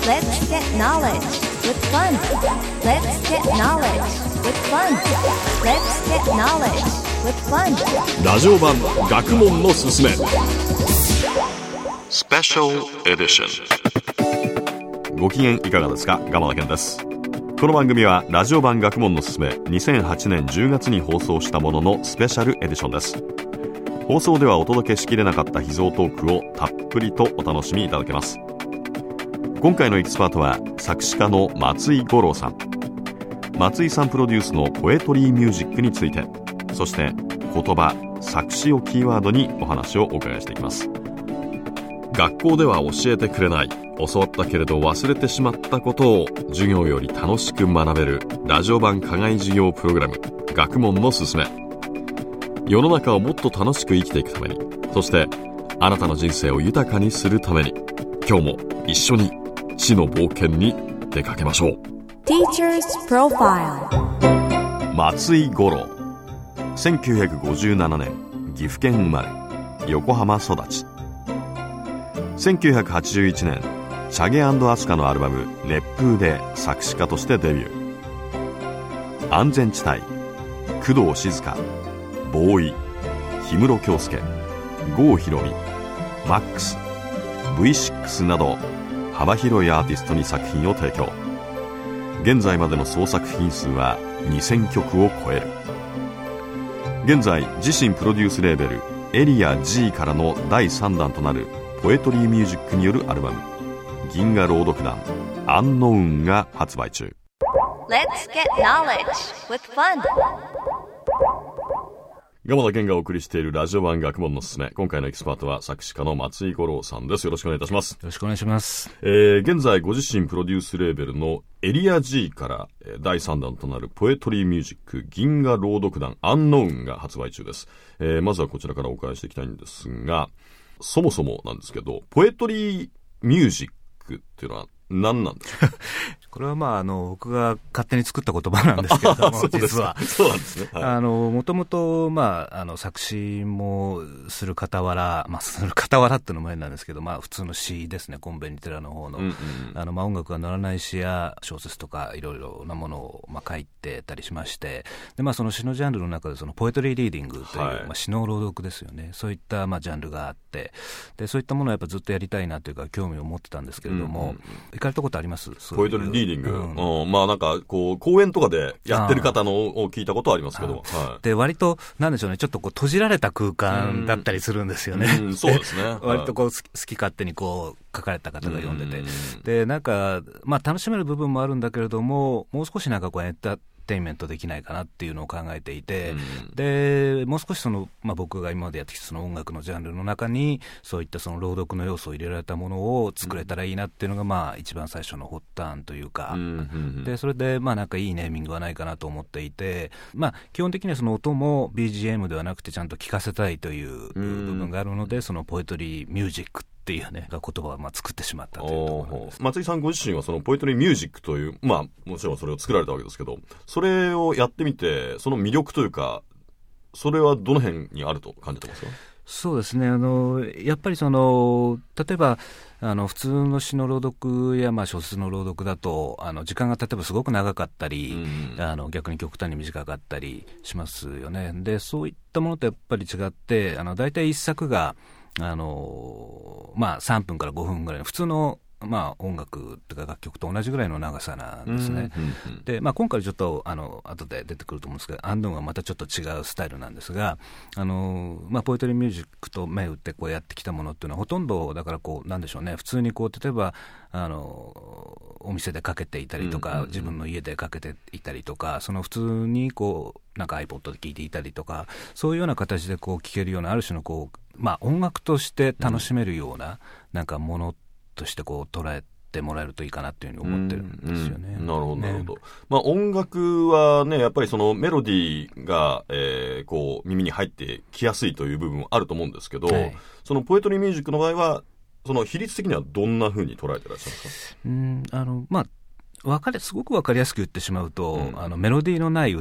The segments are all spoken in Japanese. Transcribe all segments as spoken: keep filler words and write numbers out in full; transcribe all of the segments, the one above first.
Let's get knowledge with fun. Let's get knowledge with fun. Let's get knowledge with fun. ラジオ版学問のすすめスペシャルエディション。ご機嫌いかがですか。鎌田健です。この番組はラジオ版学問のすすめにせんはちねんじゅうがつに放送したもののスペシャルエディションです。放送ではお届けしきれなかった秘蔵トークをたっぷりとお楽しみいただけます。今回のエキスパートは作詞家の松井五郎さん。松井さんプロデュースのポエトリーミュージックについて、そして言葉、作詞をキーワードにお話をお伺いしていきます。学校では教えてくれない、教わったけれど忘れてしまったことを授業より楽しく学べるラジオ版課外授業プログラム、学問のすすめ。世の中をもっと楽しく生きていくために、そしてあなたの人生を豊かにするために、今日も一緒に知の冒険に出かけましょう。 Teacher's Profile。 松井五郎、せんきゅうひゃくごじゅうななねん岐阜県生まれ、横浜育ち。せんきゅうひゃくはちじゅういちねんチャゲ&アスカのアルバム熱風で作詞家としてデビュー。安全地帯、工藤静香、ボーイ、氷室京介、郷ひろみ、マックス、ブイシックス など幅広いアーティストに作品を提供。現在までの総作品数はにせんきょくを超える。現在自身プロデュースレーベルエリア G からのだいさんだんとなるポエトリーミュージックによるアルバム銀河朗読団アンノウンが発売中。 Let's get knowledge with fun。 鎌田健がお送りしているラジオ版学問のすすめ。今回のエキスパートは作詞家の松井五郎さんです。よろしくお願いいたします。よろしくお願いします。 えー、現在ご自身プロデュースレーベルのエリア G からだいさんだんとなるポエトリーミュージック銀河朗読団アンノウンが発売中です。えー、まずはこちらからお伺いしていきたいんですが、そもそもなんですけど、ポエトリーミュージックっていうのは何なんですか？ これはまあ、あの、僕が勝手に作った言葉なんですけれども、実は。 そうなんですね。はい、 あの、もともと、まあ、あの、作詞もする傍ら、まあ、する傍らっていうのも変なんですけど、まあ、普通の詩ですね、コンベニテラの方の、うんうん、あの、まあ、音楽が乗らない詩や小説とか、いろいろなものを、まあ、書いてたりしまして、で、まあ、その詩のジャンルの中で、その、ポエトリーリーディングという、はい、まあ、詩の朗読ですよね。そういった、まあ、ジャンルがあって、で、そういったものをやっぱずっとやりたいなというか、興味を持ってたんですけれども、うんうん、行かれたことあります？ ポエトリーリーディング。うんうん、まあなんかこう講演とかでやってる方のを聞いたことはありますけど、はい、 で割となんでしょうね、ちょっとこう閉じられた空間だったりするんですよね。 うんうん、そうですね。 割とこう好き勝手にこう書かれた方が読んでて、でなんかまあ楽しめる部分もあるんだけれども、もう少しなんかこうエンターテインメントできないかなっていうのを考えていて、うん、でもう少しその、まあ、僕が今までやってきたその音楽のジャンルの中にそういったその朗読の要素を入れられたものを作れたらいいなっていうのが、まあ一番最初の発端というか、うん、でそれでまあなんかいいネーミングはないかなと思っていて、まあ基本的にはその音も ビージーエム ではなくてちゃんと聴かせたいという部分があるので、そのポエトリーミュージックっていうね、言葉をまあ作ってしまったというところです。 松井さんご自身はそのポエトリーミュージックという、まあもちろんそれを作られたわけですけど、それをやってみてその魅力というか、それはどの辺にあると感じてますか？ そうですね、あのやっぱりその例えばあの普通の詩の朗読やまあ小説の朗読だとあの時間が例えばすごく長かったり、うん、あの逆に極端に短かったりしますよね。でそういったものとやっぱり違って、あのだいたい一作があのまあ、さんぷんからごふんぐらいの普通の、まあ、音楽とか楽曲と同じぐらいの長さなんですね。うんうんうん、で、まあ、今回ちょっとあの後で出てくると思うんですけど、アンドンはまたちょっと違うスタイルなんですが、あの、まあ、ポエトリーミュージックと銘打ってこうやってきたものっていうのはほとんどだからこうなんでしょうね、普通にこう例えばあのお店でかけていたりとか、うんうんうん、自分の家でかけていたりとか、その普通にこうなんか iPod で聴いていたりとか、そういうような形でこう聴けるようなある種のこうまあ、音楽として楽しめるような、うん、なんかものとしてこう捉えてもらえるといいかなっていうふうに思ってるんですよね。 うんうん、なるほどなるほど、ね。まあ、音楽はねやっぱりそのメロディーが、えー、こう耳に入ってきやすいという部分もあると思うんですけど、はい、そのポエトリーミュージックの場合はその比率的にはどんなふうに捉えてらっしゃるんですか？ うんあのまあわかりすごく分かりやすく言ってしまうと、うん、あのメロディーのない歌っ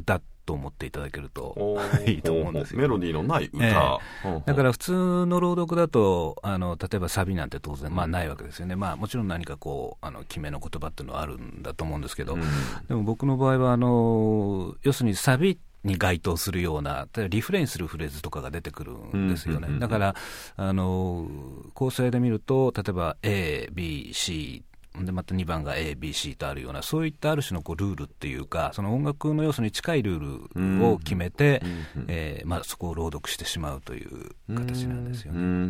と思っていただけるといいと思うんですよ。 メロディーのない歌、 えー、だから普通の朗読だとあの例えばサビなんて当然、まあ、ないわけですよね。まあ、もちろん何かこうあの決めの言葉っていうのはあるんだと思うんですけど、うん、でも僕の場合はあの要するにサビに該当するようなリフレインするフレーズとかが出てくるんですよね、うんうんうん、だからあの構成で見ると例えば エービーシーでまたにばんが エービーシー とあるようなそういったある種のこうルールっていうかその音楽の要素に近いルールを決めて、うんうんえーまあ、そこを朗読してしまうという形なんですよね。 うんうんうん、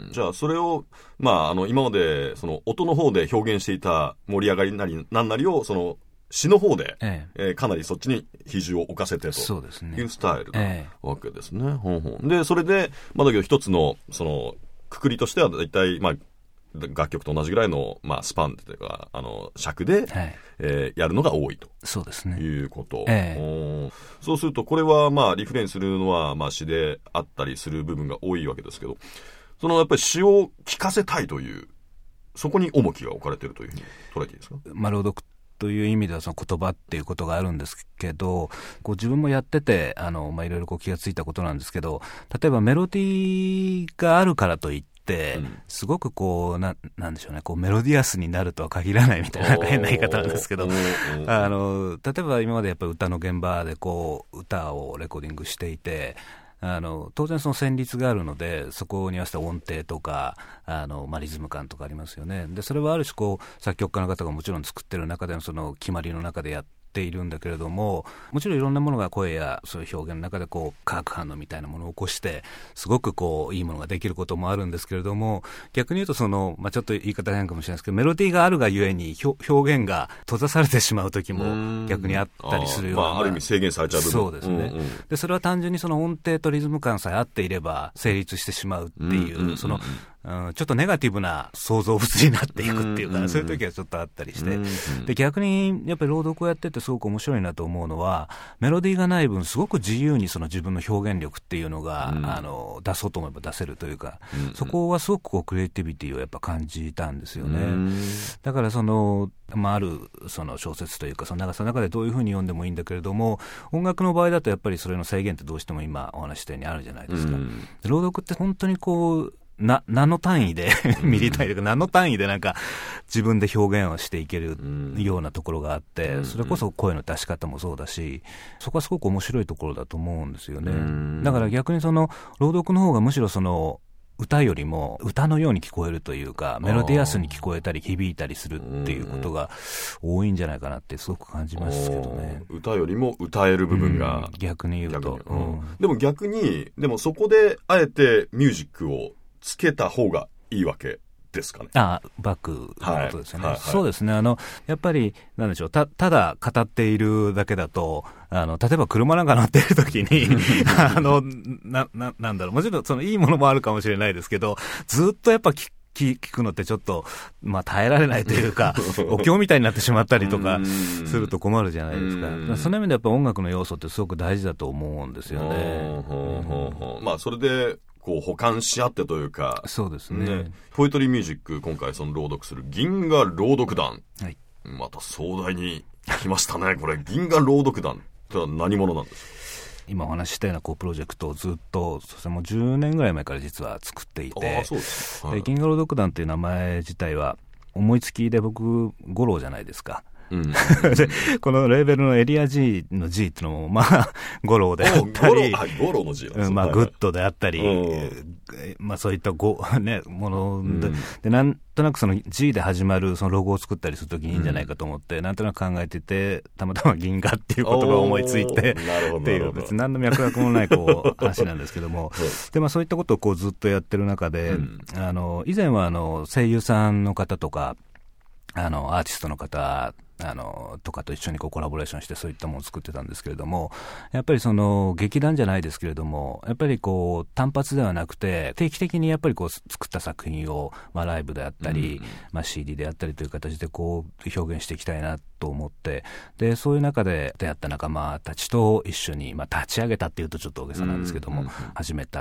じゃあそれを、まあ、あの今までその音の方で表現していた盛り上がりなりなんなりをその詩の方で、えええー、かなりそっちに比重を置かせてというスタイルなわけですね。ええ、ほんほんでそれで、まあ、だけど一つのそのくくりとしてはだいたい、まあ楽曲と同じぐらいの、まあ、スパンというかあの尺で、はいえー、やるのが多いとそうですねいうこと、 ええ、 そうするとこれは、まあ、リフレインするのは、まあ、詩であったりする部分が多いわけですけどそのやっぱり詩を聞かせたいというそこに重きが置かれているというふうに捉えていいですか。 まあ、朗読という意味ではその言葉っていうことがあるんですけどこう自分もやっててあの、まあ、いろいろこう気がついたことなんですけど例えばメロディーがあるからといってすごくこう な, なんでしょうねこうメロディアスになるとは限らないみたいななんか変な言い方なんですけどあの例えば今までやっぱり歌の現場でこう歌をレコーディングしていてあの当然その旋律があるのでそこに合わせた音程とかあの、まあ、リズム感とかありますよね。でそれはある種こう作曲家の方がもちろん作ってる中でのその決まりの中でやってているんだけれどももちろんいろんなものが声やそういう表現の中でこう化学反応みたいなものを起こしてすごくこういいものができることもあるんですけれども逆に言うとその、まあ、ちょっと言い方変かもしれないですけどメロディーがあるがゆえに表現が閉ざされてしまう時も逆にあったりするようなあ,、まあ、ある意味制限されちゃう部分そうですね、うんうん、でそれは単純にその音程とリズム感さえ合っていれば成立してしまうっていう、うんうんうん、そのうん、ちょっとネガティブな創造物になっていくっていうか、うんうん、そういう時はちょっとあったりして、うんうん、で逆にやっぱり朗読をやっててすごく面白いなと思うのはメロディーがない分すごく自由にその自分の表現力っていうのが、うん、あの出そうと思えば出せるというか、うんうん、そこはすごくこうクリエイティビティをやっぱ感じたんですよね、うん、だからその、まあ、あるその小説というかその長さの中でどういうふうに読んでもいいんだけれども音楽の場合だとやっぱりそれの制限ってどうしても今お話したようにあるじゃないですか、うん、朗読って本当にこうなナノ単位でミリ単位というかナノ単位でなんか自分で表現をしていけるようなところがあってそれこそ声の出し方もそうだしそこはすごく面白いところだと思うんですよね。だから逆にその朗読の方がむしろその歌よりも歌のように聞こえるというかメロディアスに聞こえたり響いたりするっていうことが多いんじゃないかなってすごく感じますけどね。 歌よりも歌える部分が、 うん、逆に言うと、うん、 でも逆にでもそこであえてミュージックをつけた方がいいわけですかね。 ああバックのことですよね、はいはいはい、そうですね。あのやっぱりなんでしょう た, ただ語っているだけだとあの例えば車なんか乗っている時にあの な, な, なんだろうもちろんそのいいものもあるかもしれないですけどずっとやっぱ聞聞くのってちょっと、まあ、耐えられないというかお経みたいになってしまったりとかすると困るじゃないですか。その意味でやっぱ音楽の要素ってすごく大事だと思うんですよね。 うん、まあそれでこう補完し合ってというかそうですね。 ねポエトリーミュージック今回その朗読する銀河朗読団、 はい、 また壮大に来ましたねこれ銀河朗読団っては何者なんですか。 今お話ししたようなこうプロジェクトをずっとそれもじゅうねんぐらい前から実は作っていて、 あそうです、はい、 で銀河朗読団という名前自体は思いつきで僕五郎じゃないですか。うん、でこのレーベルのエリア G の G っていうのもまあ五郎であったり五郎の G なんです、 まあグッドであったり、まあそういったご、ね、もので、うん、でなんとなくその G で始まるそのロゴを作ったりするときにいいんじゃないかと思って、うん、なんとなく考えててたまたま銀河っていう言葉を思いついてっていう別に何の脈絡もないこう話なんですけどもで、まあ、そういったことをこうずっとやってる中で、うん、あの以前はあの声優さんの方とかあのアーティストの方あのとかと一緒にこうコラボレーションしてそういったものを作ってたんですけれどもやっぱりその劇団じゃないですけれどもやっぱりこう単発ではなくて定期的にやっぱりこう作った作品を、まあ、ライブであったり、うんまあ、シーディー であったりという形でこう表現していきたいなと思ってでそういう中で出会った仲間たちと一緒に、まあ、立ち上げたっていうとちょっと大げさなんですけども、うんうんうん、始めた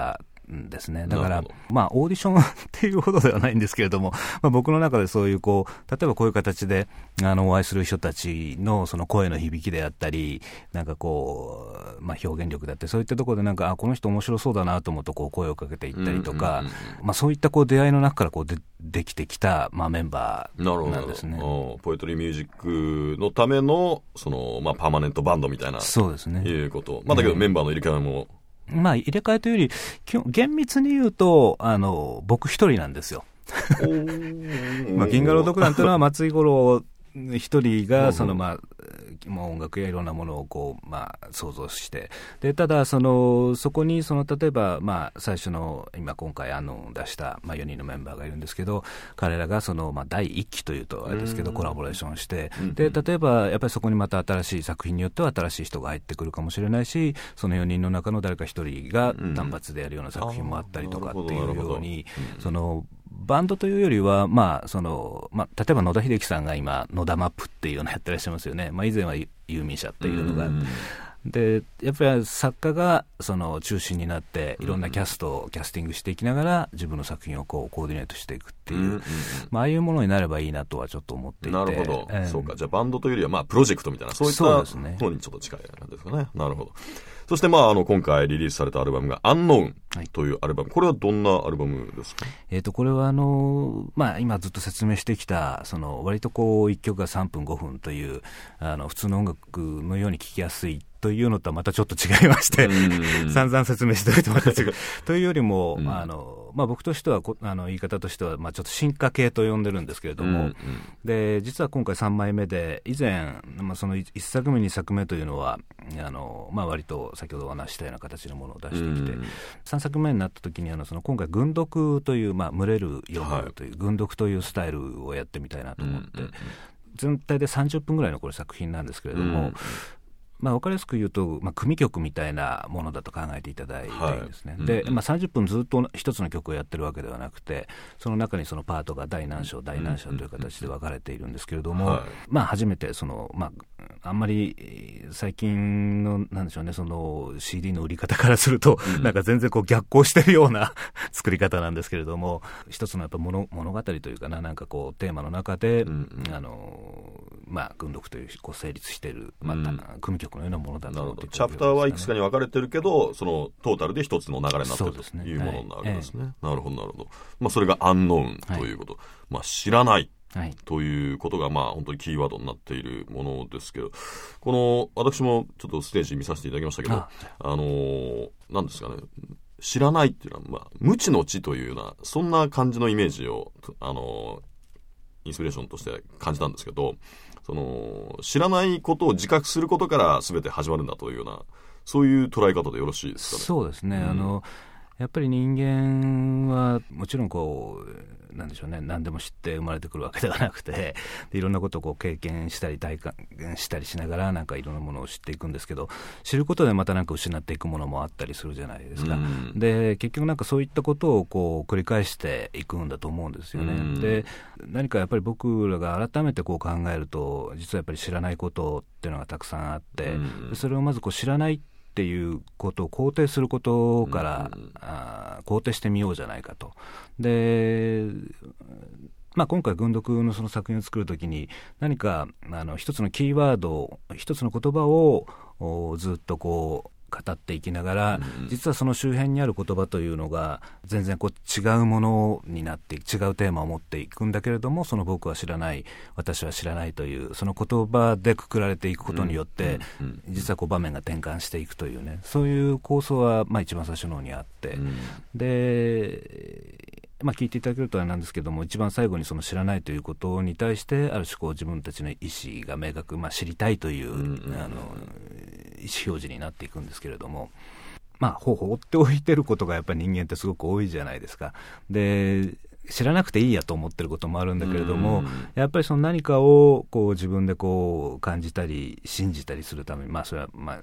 んですね。だから、まあ、オーディションっていうほどではないんですけれども、まあ、僕の中でそういうこう、例えばこういう形であのお会いする人たちのその声の響きであったり、なんかこう、まあ、表現力だってそういったところでなんか、あ、この人面白そうだなと思うとこう声をかけていったりとか、うんうんうん、まあ、そういったこう出会いの中からこう で, できてきた、まあ、メンバーなんですね。 ポエトリーミュージックのための、その、まあ、パーマネントバンドみたいな、 そうですね、 いうこと。まあ、だけどメンバーの入れ替えも、 まあ、入れ替えというより基本厳密に言うとあの僕一人なんですよ。まあ、銀河朗読団というのは松井五郎一人がその、まあ、音楽やいろんなものをこう、まあ、想像してで、ただそのそこにその例えば、まあ、最初の今今回あの出した、まあ、よにんのメンバーがいるんですけど、彼らがその、まあ、だいいっきというとあれですけどコラボレーションして、で例えばやっぱりそこにまた新しい作品によっては新しい人が入ってくるかもしれないし、そのよにんの中の誰か一人が単発でやるような作品もあったりとかっていうように、そのバンドというよりは、まあそのまあ、例えば野田秀樹さんが今野田マップっていうのをやってらっしゃいますよね。まあ、以前はユーミン社っていうのが、でやっぱり作家がその中心になっていろんなキャストをキャスティングしていきながら自分の作品をこうコーディネートしていくっていう、うんうん、まあ、ああいうものになればいいなとはちょっと思っていて。 なるほど、えー、そうか。じゃあバンドというよりはまあプロジェクトみたいなそういったものにちょっと近い感じですかね。なるほど。そして、まあ、あの今回リリースされたアルバムがアンノーンというアルバム、はい、これはどんなアルバムですか？ えーと、これはあの、まあ、今ずっと説明してきたその割とこういっきょくがさんぷんごふんというあの普通の音楽のように聴きやすいというのとはまたちょっと違いまして散々説明しておいてまた違うというよりも、うん、あのまあ、僕としてはあの言い方としては、まあ、ちょっと進化系と呼んでるんですけれども、うんうん、で実は今回さんまいめで以前、まあ、そのいっさくめにさくめというのはあの、まあ、割と先ほどお話したような形のものを出してきて、うん、さんさくめになった時にあのその今回群読という、まあ、群れる読むという、はい、群読というスタイルをやってみたいなと思って、うんうんうん、全体でさんじゅっぷんぐらいのこれ作品なんですけれども、うん、まあ、分かりやすく言うと、まあ、組曲みたいなものだと考えていただいていいんですね、はい、で、まあ、さんじゅっぷんずっと一つの曲をやってるわけではなくて、その中にそのパートが第何章第何章という形で分かれているんですけれども、はい、まあ、初めてその、まあ、あんまり最近のなんでしょうね、その シーディー の売り方からすると、うん、なんか全然こう逆行してるような作り方なんですけれども、一つのやっぱ 物, 物語というかな、なんかこうテーマの中で、うんうん、あのまあ、群読というこう成立している、また、うん、組曲のようなものだと思っていただけますかね。 チャプターはいくつかに分かれてるけど、そのトータルで一つの流れになっているというものになるわけですね。はい、なるほどなるほど。まあ、それがアンノーンということ、はい、まあ、知らないということが、まあ、本当にキーワードになっているものですけど、この私もちょっとステージ見させていただきましたけど、あ、あのー、なんですかね、知らないっていうのは、まあ、無知の知というようなそんな感じのイメージを、あのー、インスピレーションとして感じたんですけど、その知らないことを自覚することから全て始まるんだというような、そういう捉え方でよろしいですかね。 そうですね、うん、あのやっぱり人間はもちろんこうなんでしょうね、何でも知って生まれてくるわけではなくて、でいろんなことをこう経験したり体感したりしながらなんかいろんなものを知っていくんですけど、知ることでまたなんか失っていくものもあったりするじゃないですか、うん、で結局なんかそういったことをこう繰り返していくんだと思うんですよね、うん、で何かやっぱり僕らが改めてこう考えると、実はやっぱり知らないことっていうのがたくさんあって、うん、それをまずこう知らないっていうことを肯定することから、うん、あ肯定してみようじゃないかと。で、まあ、今回群読のその作品を作るときに何かあの一つのキーワード、一つの言葉をずっとこう語っていきながら、うん、実はその周辺にある言葉というのが全然こう違うものになって違うテーマを持っていくんだけれども、その僕は知らない、私は知らないというその言葉でくくられていくことによって、うんうん、実はこう場面が転換していくというね、そういう構想はまあ一番最初の方にあって、うん、でまあ、聞いていただけるとあれなんですけども、一番最後にその知らないということに対してある種こう自分たちの意思が明確、まあ、知りたいという、うんうん、あの意思表示になっていくんですけれども、まあ、ほう放っておいてることがやっぱり人間ってすごく多いじゃないですか。で知らなくていいやと思ってることもあるんだけれども、やっぱりその何かをこう自分でこう感じたり信じたりするために、まあそれはまあ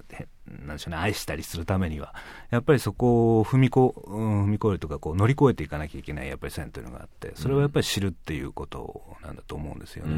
なんでしょうね、愛したりするためにはやっぱりそこを踏みこ、うん、踏み越えるとかこう乗り越えていかなきゃいけないやっぱり線というのがあって、それをやっぱり知るっていうことなんだと思うんですよね、うん、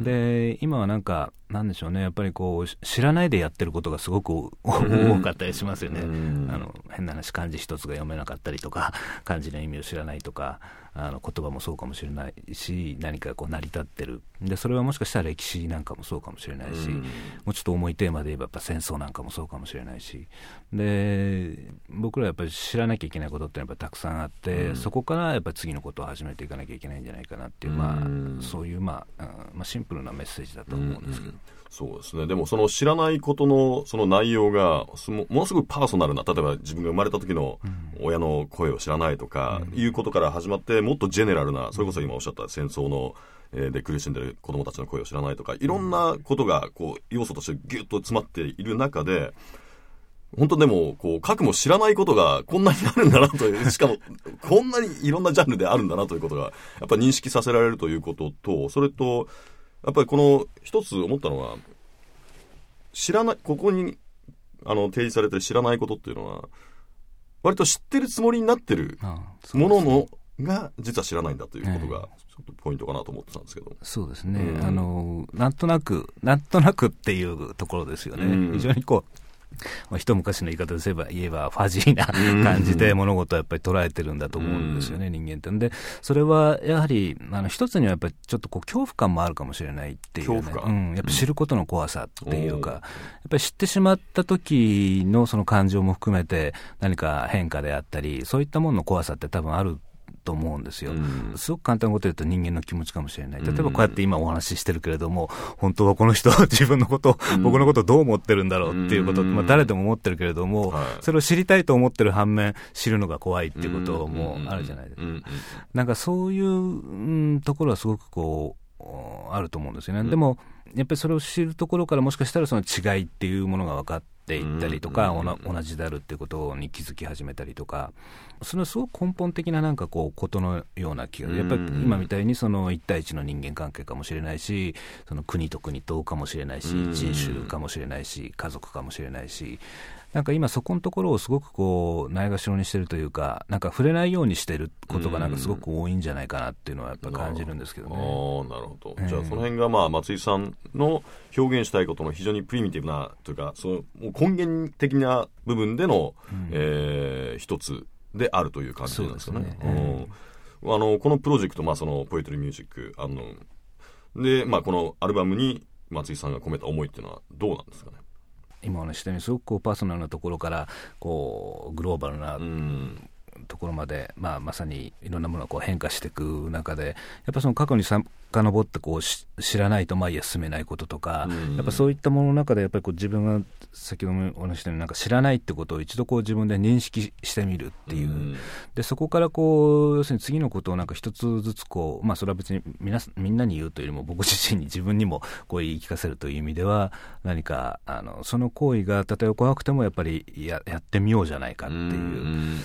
で今はなんかなんでしょうね、やっぱりこう知らないでやってることがすごく多かったりしますよね、うん、あの変な話、漢字一つが読めなかったりとか、漢字の意味を知らないとか、あの言葉もそうかもしれないし、何かこう成り立ってる、でそれはもしかしたら歴史なんかもそうかもしれないし、うん、もうちょっと重いテーマで言えばやっぱ戦争なんかもそうかもしれないし、で僕らやっぱり知らなきゃいけないことってやっぱたくさんあって、うん、そこからやっぱり次のことを始めていかなきゃいけないんじゃないかなっていう、まあ、うん、そういう、まあ、まあシンプルなメッセージだと思うんですけど、うんうん、 そうですね。でもその知らないことのその内容がものすごくパーソナルな、例えば自分が生まれた時の親の声を知らないとかいうことから始まって、もっとジェネラルな、それこそ今おっしゃった戦争ので苦しんでる子どもたちの声を知らないとか、いろんなことがこう要素としてギュッと詰まっている中で、本当でもこう核も知らないことがこんなにあるんだなという、しかもこんなにいろんなジャンルであるんだなということがやっぱり認識させられるということと、それとやっぱりこの一つ思ったのは、知らない、ここにあの提示されてる知らないことっていうのは割と知ってるつもりになってるもののが実は知らないんだということがちょっとポイントかなと思ってたんですけど、 そうですね、うん、あのなんとなくなんとなくっていうところですよね、うん、非常にこうまあ、一昔の言い方ですれば言えばファジーな感じで物事をやっぱり捉えてるんだと思うんですよね、人間って。でそれはやはりあの一つにはやっぱりちょっとこう恐怖感もあるかもしれないっていうね、 恐怖感、 うん、やっぱ知ることの怖さっていうか、うん、やっぱり知ってしまった時のその感情も含めて何か変化であったり、そういったものの怖さって多分あると思うんですよ、うん、すごく簡単なこと言うと人間の気持ちかもしれない。例えばこうやって今お話ししてるけれども、本当はこの人は自分のことを、うん、僕のことをどう思ってるんだろうっていうこと、まあ、誰でも思ってるけれども、はい、それを知りたいと思ってる反面知るのが怖いっていうこともあるじゃないですか、うんうん、なんかそういう、うん、ところはすごくこうあると思うんですよね、うん、でもやっぱりそれを知るところからもしかしたらその違いっていうものが分かっていったりとか、うんうんうん、同じであるっていうことに気づき始めたりとか、それはすごく根本的ななんかこうことのような気が、やっぱり今みたいにその一対一の人間関係かもしれないし、その国と国とかもしれないし、人種かもしれないし、家族かもしれないし、なんか今そこのところをすごくこうないがしろにしてるというか、なんか触れないようにしてることがなんかすごく多いんじゃないかなっていうのはやっぱ感じるんですけどね。 ああ、なるほど。じゃあその辺がまあ松井さんの表現したいことの非常にプリミティブなというか、その根源的な部分での、うんえー、一つであるという感じなんですよね。うん、あのこのプロジェクト、まあ、そのポエトリーミュージックあので、まあ、このアルバムに松井さんが込めた思いっていうのはどうなんですかね。 今お話したようにすごくこうパーソナルなところからこうグローバルなところまで、まあ、まさにいろんなものがこう変化していく中で、やっぱその過去に遡ってこう知らないと前へ進めないこととか、やっぱそういったものの中でやっぱりこう自分が先ほどもお話したようになんか知らないってことを一度こう自分で認識してみるっていう、でそこからこう要するに次のことをなんか一つずつこう、まあ、それは別にみなみんなに言うというよりも僕自身に自分にもこう言い聞かせるという意味では、何かあのその行為がたとえ怖くてもやっぱり や, やってみようじゃないかっていう。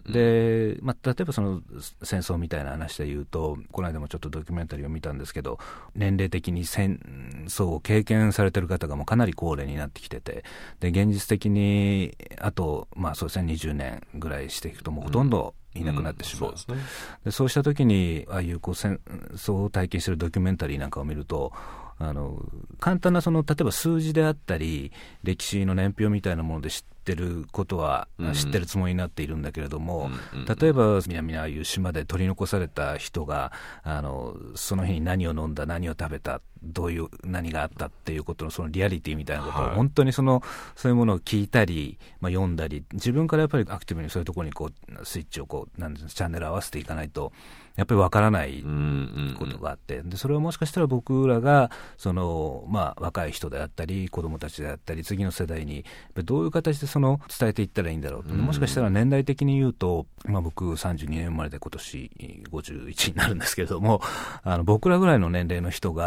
で、まあ、例えばその戦争みたいな話で言うと、この間もちょっとドキュメンタリーを見たんですけど、年齢的に戦争を経験されている方がもうかなり高齢になってきてて、で現実的にあと、まあそうですね、にじゅうねんぐらいしていくともうほとんどいなくなってしまう、うんうん、そうですね。でそうした時にああいうこう戦争を体験しているドキュメンタリーなんかを見ると、あの簡単なその例えば数字であったり歴史の年表みたいなもので知ってることは知ってるつもりになっているんだけれども、うん、例えば南のああいう島で取り残された人があのその日に何を飲んだ、何を食べた、どういう何があったっていうことのそのリアリティみたいなことを、はい、本当にそのそういうものを聞いたり、まあ、読んだり、自分からやっぱりアクティブにそういうところにこうスイッチをこうなんですチャンネル合わせていかないとやっぱりわからないことがあって、でそれはもしかしたら僕らがその、まあ、若い人であったり子どもたちであったり次の世代にどういう形でその伝えていったらいいんだろうと、もしかしたら年代的に言うと、まあ、僕さんじゅうにねん生まれで今年ごじゅういちになるんですけれども、あの僕らぐらいの年齢の人が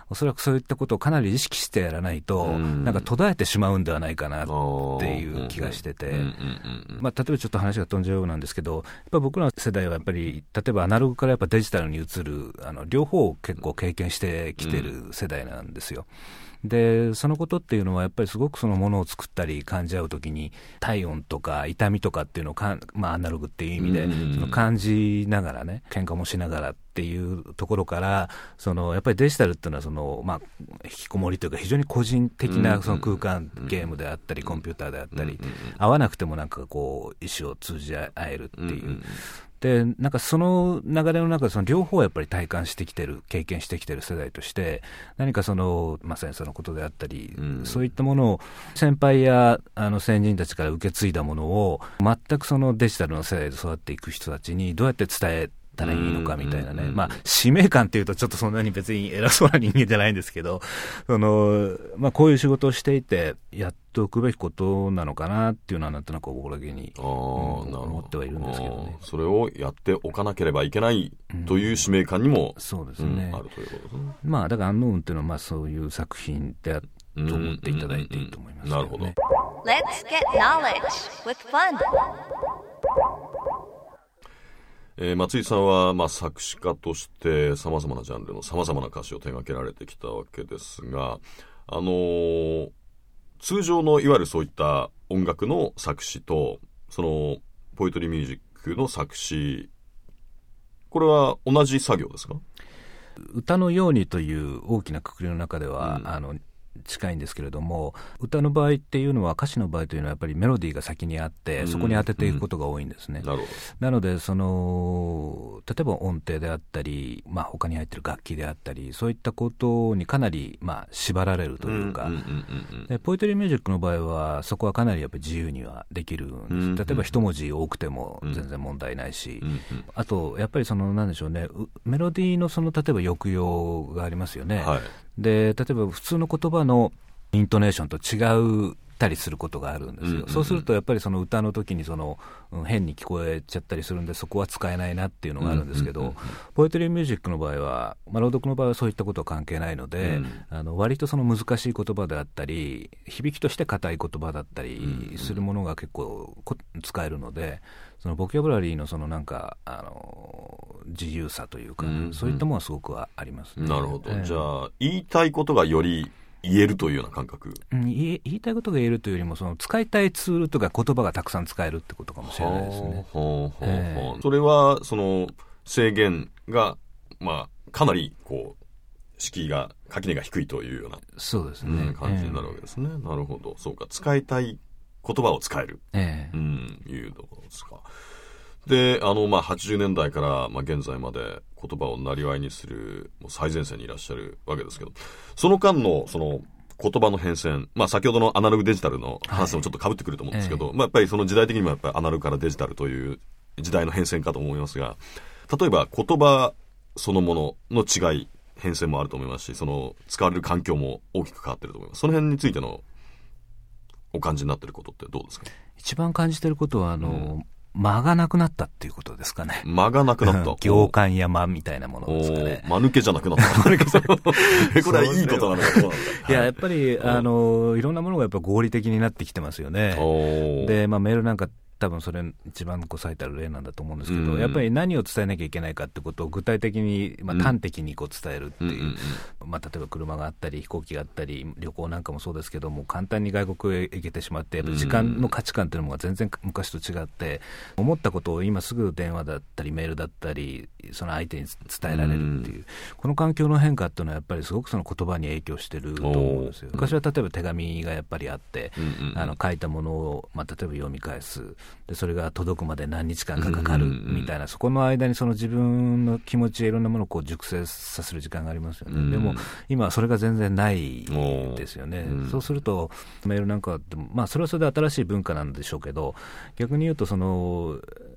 おそらくそういったことをかなり意識してやらないと、うん、なんか途絶えてしまうんではないかなっていう気がしてて、まあ、例えばちょっと話が飛んじゃうようなんですけど、やっぱ僕らの世代はやっぱり例えばアナログからやっぱデジタルに移るあの両方を結構経験してきてる世代なんですよ。でそのことっていうのはやっぱりすごくそのものを作ったり感じ合うときに体温とか痛みとかっていうのをかん、まあ、アナログっていう意味でその感じながらね、喧嘩もしながらっていうところからそのやっぱりデジタルっていうのはその、まあ、引きこもりというか非常に個人的なその空間、ゲームであったりコンピューターであったり、会わなくてもなんかこう意思を通じ合えるっていうで、なんかその流れの中でその両方やっぱり体感してきてる、経験してきてる世代として何かその、まあ、戦争のことであったり、うん、そういったものを先輩やあの先人たちから受け継いだものを全くそのデジタルの世代で育っていく人たちにどうやって伝えたらいいのかみたいなね、まあ、使命感っていうとちょっとそんなに別に偉そうな人間じゃないんですけど、その、まあ、こういう仕事をしていてやっておくべきことなのかなっていうのはなんとなく心がけに、うん、思ってはいるんですけどね。 それをやっておかなければいけないという使命感にも、 うん、そうですね、 うん、あるということですね。 まあ、だからアンノーンっていうのはまあそういう作品であと思っていただいていいと思います、ね、 なるほど。 Let's get knowledge with fun。 えー、松井さんは、まあ、作詞家としてさまざまなジャンルのさまざまな歌詞を手掛けられてきたわけですが、あのー、通常のいわゆるそういった音楽の作詞とそのポエトリーミュージックの作詞、これは同じ作業ですか？ 歌のようにという大きな括りの中では、うん、あの近いんですけれども、歌の場合っていうのは歌詞の場合というのはやっぱりメロディーが先にあってそこに当てていくことが多いんですね、うんうん、なるほど。なのでその例えば音程であったり、まあ、他に入っている楽器であったりそういったことにかなり、まあ、縛られるというか、でポエトリーミュージックの場合はそこはかなりやっぱり自由にはできるんです、うんうん、例えば一文字多くても全然問題ないし、うんうん、あとやっぱりそのなんでしょうね、メロディーのその例えば抑揚がありますよね、はい、で例えば普通の言葉のイントネーションと違うたりすることがあるんですよ、うんうんうん、そうするとやっぱりその歌の時にその、うん、変に聞こえちゃったりするんでそこは使えないなっていうのがあるんですけど、うんうんうん、ポエトリーミュージックの場合は、まあ、朗読の場合はそういったことは関係ないので、うん、あの割とその難しい言葉であったり響きとして硬い言葉だったりするものが結構使えるので、そのボキャブラリーのそのなんかあの自由さというか、うんうん、そういったものはすごくはありますね。 なるほど、えー、じゃあ言いたいことがより言えるというような感覚、 うん、言, 言いたいことが言えるというよりもその使いたいツールとか言葉がたくさん使えるってことかもしれないですね。 はあはあはあ、えー、それはその制限が、まあ、かなりこう敷居が垣根が低いというようなそうですね、 うん、感じになるわけですね、えー、なるほど。そうか、使いたい言葉を使える、えーうん、いうところですか。で、あの、まあ、はちじゅうねんだいから、まあ、現在まで言葉をなりわいにするもう最前線にいらっしゃるわけですけど、その間のその言葉の変遷、まあ、先ほどのアナログデジタルの話もちょっと被ってくると思うんですけど、はい、まあ、やっぱりその時代的にもやっぱりアナログからデジタルという時代の変遷かと思いますが、例えば言葉そのものの違い、変遷もあると思いますし、その使われる環境も大きく変わっていると思います。その辺についてのお感じになっていることってどうですか？ 一番感じていることはあの、うん間がなくなったっていうことですかね。 間がなくなった。 行間や間みたいなものですかね。 間抜けじゃなくなった。これはいいことなのかどうなのか。 いや、やっぱり、あの、いろんなものがやっぱ合理的になってきてますよね。で、まあメールなんか多分それ一番こう最たる例なんだと思うんですけど、うん、やっぱり何を伝えなきゃいけないかってことを具体的に、まあ、端的にこう伝えるっていう、うんまあ、例えば車があったり飛行機があったり旅行なんかもそうですけども、簡単に外国へ行けてしまってやっぱ時間の価値観っていうのが全然昔と違って、思ったことを今すぐ電話だったりメールだったりその相手に伝えられるっていう、うん、この環境の変化っていうのはやっぱりすごくその言葉に影響してると思うんですよ。昔は例えば手紙がやっぱりあって、うんうん、あの書いたものを、まあ、例えば読み返す、でそれが届くまで何日間かかかるみたいな、うんうん、そこの間にその自分の気持ちやいろんなものをこう熟成させる時間がありますよね、うん、でも今はそれが全然ないですよね、うん、そうするとメールなんかでも、まあ、それはそれで新しい文化なんでしょうけど、逆に言うとその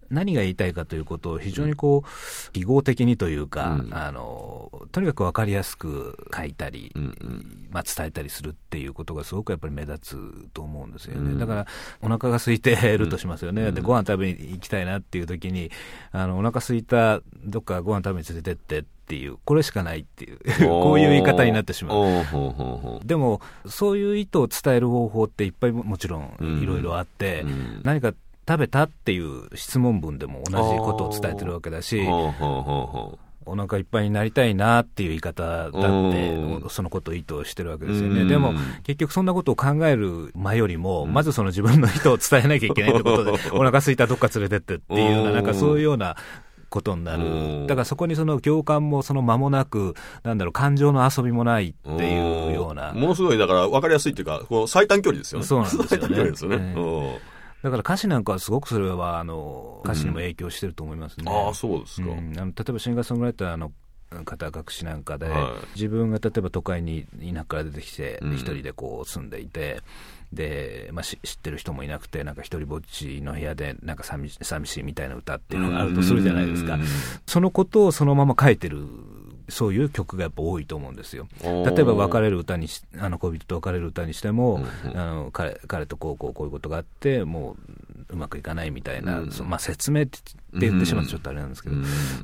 何が言いたいかということを非常にこう記号的にというか、うん、あのとにかく分かりやすく書いたり、うんうんまあ、伝えたりするっていうことがすごくやっぱり目立つと思うんですよね、うん、だからお腹が空いているとしますよね、うん、でご飯食べに行きたいなっていう時にあのお腹空いたどっかご飯食べに連れてってっていうこれしかないっていうこういう言い方になってしまう。でもそういう意図を伝える方法っていっぱいもちろんいろいろあって、うんうん、何か食べたっていう質問文でも同じことを伝えてるわけだし、お腹いっぱいになりたいなっていう言い方だってそのことを意図してるわけですよね。でも結局そんなことを考える前よりもまずその自分の意図を伝えなきゃいけないってことでお腹空いたどっか連れてってっていうようななんかそういうようなことになる。だからそこにその共感もその間もなくなんだろう感情の遊びもないっていうようなものすごいだから分かりやすいっていうかこう最短距離ですよね。 そうなんですよね。 最短距離ですよね、えーだから歌詞なんかはすごくそれはあの歌詞にも影響してると思いますね、 うん、ああそうですか、うん、 あの例えばシンガーソングライターの方隠しなんかで、はい、自分が例えば都会に田舎から出てきて、うん、一人でこう住んでいてで、まあ、知ってる人もいなくてなんか一人ぼっちの部屋でなんか 寂, 寂しいみたいな歌っていうのがあるとするじゃないですか、うん、そのことをそのまま書いてるそういう曲がやっぱ多いと思うんですよ。例えば別れる歌にしあの恋人と別れる歌にしても、うんうん、あの 彼, 彼とこうこうこういうことがあってもううまくいかないみたいな、うんまあ、説明って言ってしまうとちょっとあれなんですけど、うん、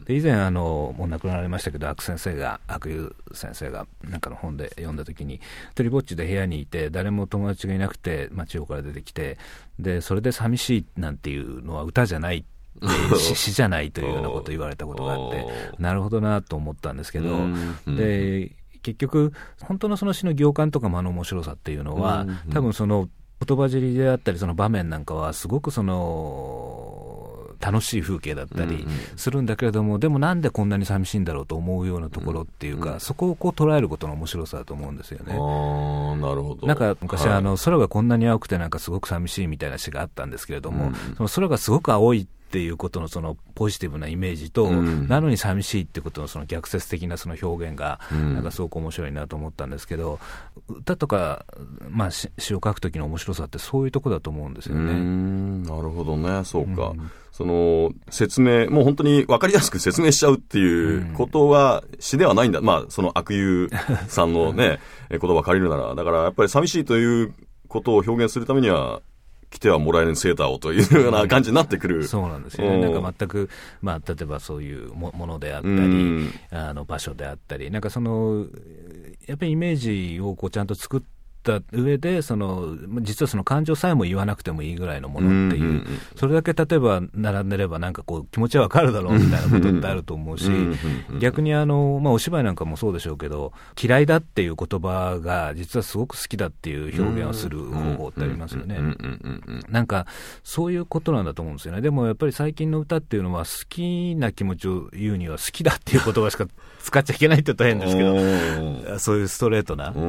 で以前あのもう亡くなられましたけど悪先生が悪友先生がなんかの本で読んだ時に一人ぼっちで部屋にいて誰も友達がいなくて、まあ、地方から出てきてでそれで寂しいなんていうのは歌じゃない詩, 詩じゃないというようなことを言われたことがあってなるほどなと思ったんですけど、うんうん、で結局本当のその詩の行間とか間の面白さっていうのは、うんうん、多分その言葉尻であったりその場面なんかはすごくその楽しい風景だったりするんだけれども、うんうん、でもなんでこんなに寂しいんだろうと思うようなところっていうか、うんうん、そこをこう捉えることの面白さだと思うんですよね。 あなるほど。 なんか昔、はい、あの空がこんなに青くてなんかすごく寂しいみたいな詩があったんですけれども、うん、その空がすごく青いっていうことのそのポジティブなイメージと、うん、なのに寂しいってことのその逆説的なその表現がなんかすごく面白いなと思ったんですけど、うん、歌とか、まあ、詩を書くときの面白さってそういうとこだと思うんですよね。 うーんなるほどね。そうか、うん、その説明もう本当に分かりやすく説明しちゃうっていうことは詩ではないんだ、まあその悪友さんのね言葉を借りるならだからやっぱり寂しいということを表現するためには来てはもらえるセーターをというような感じになってくる、うん、 そうなんですよね。なんか全く、まあ、例えばそういうものであったり、うん、あの場所であったりなんかそのやっぱりイメージをこうちゃんと作ってた上でその実はその感情さえも言わなくてもいいぐらいのものっていう、うんうんうん、それだけ例えば並んでればなんかこう気持ちはわかるだろうみたいなことってあると思うし、うんうんうん、逆にあの、まあ、お芝居なんかもそうでしょうけど嫌いだっていう言葉が実はすごく好きだっていう表現をする方法ってありますよね。なんかそういうことなんだと思うんですよね。でもやっぱり最近の歌っていうのは好きな気持ちを言うには好きだっていう言葉しか使っちゃいけないって言ったら変ですけどそういうストレートな、うん、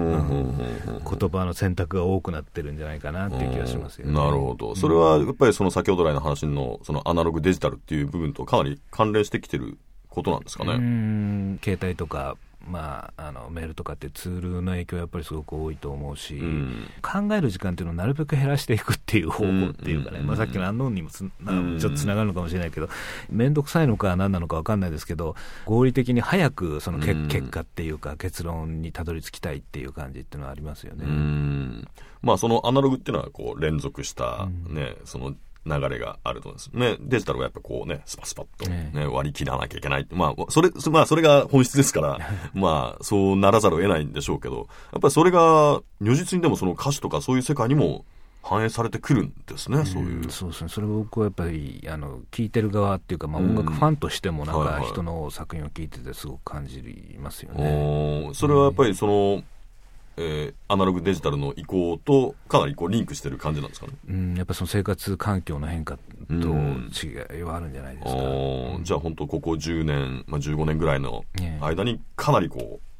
言葉の選択が多くなってるんじゃないかなっていう気がしますよね。 なるほど。それはやっぱりその先ほど来の話のそのアナログデジタルっていう部分とかなり関連してきてることなんですかね。 うーん携帯とかまあ、あのメールとかってツールの影響はやっぱりすごく多いと思うし、うん、考える時間っていうのをなるべく減らしていくっていう方法っていうかね、うんまあ、さっきのアンノーンにもつなちょっとつながるのかもしれないけど面倒くさいのか何なのか分かんないですけど合理的に早くそのけ、うん、結果っていうか結論にたどり着きたいっていう感じっていうのはありますよね。 うんまあ、そのアナログっていうのはこう連続した、ねうん、その流れがあると思うんですね。デジタルはやっぱこうねスパスパッと、ねね、割り切らなきゃいけない。まあそれまあそれが本質ですからまあそうならざるを得ないんでしょうけどやっぱりそれが如実にでもその歌詞とかそういう世界にも反映されてくるんですね。そういう、 うん、そうですね。それを僕はやっぱりあの聴いてる側っていうか、まあ、音楽ファンとしてもなんか人の作品を聴いててすごく感じますよね。 はいはい、それはやっぱりそのえー、アナログデジタルの移行とかなりこうリンクしてる感じなんですかね。 うん、やっぱその生活環境の変化と違いはあるんじゃないですか。 うん、じゃあ本当ここじゅうねん、まあ、じゅうごねんぐらいの間にかなりこう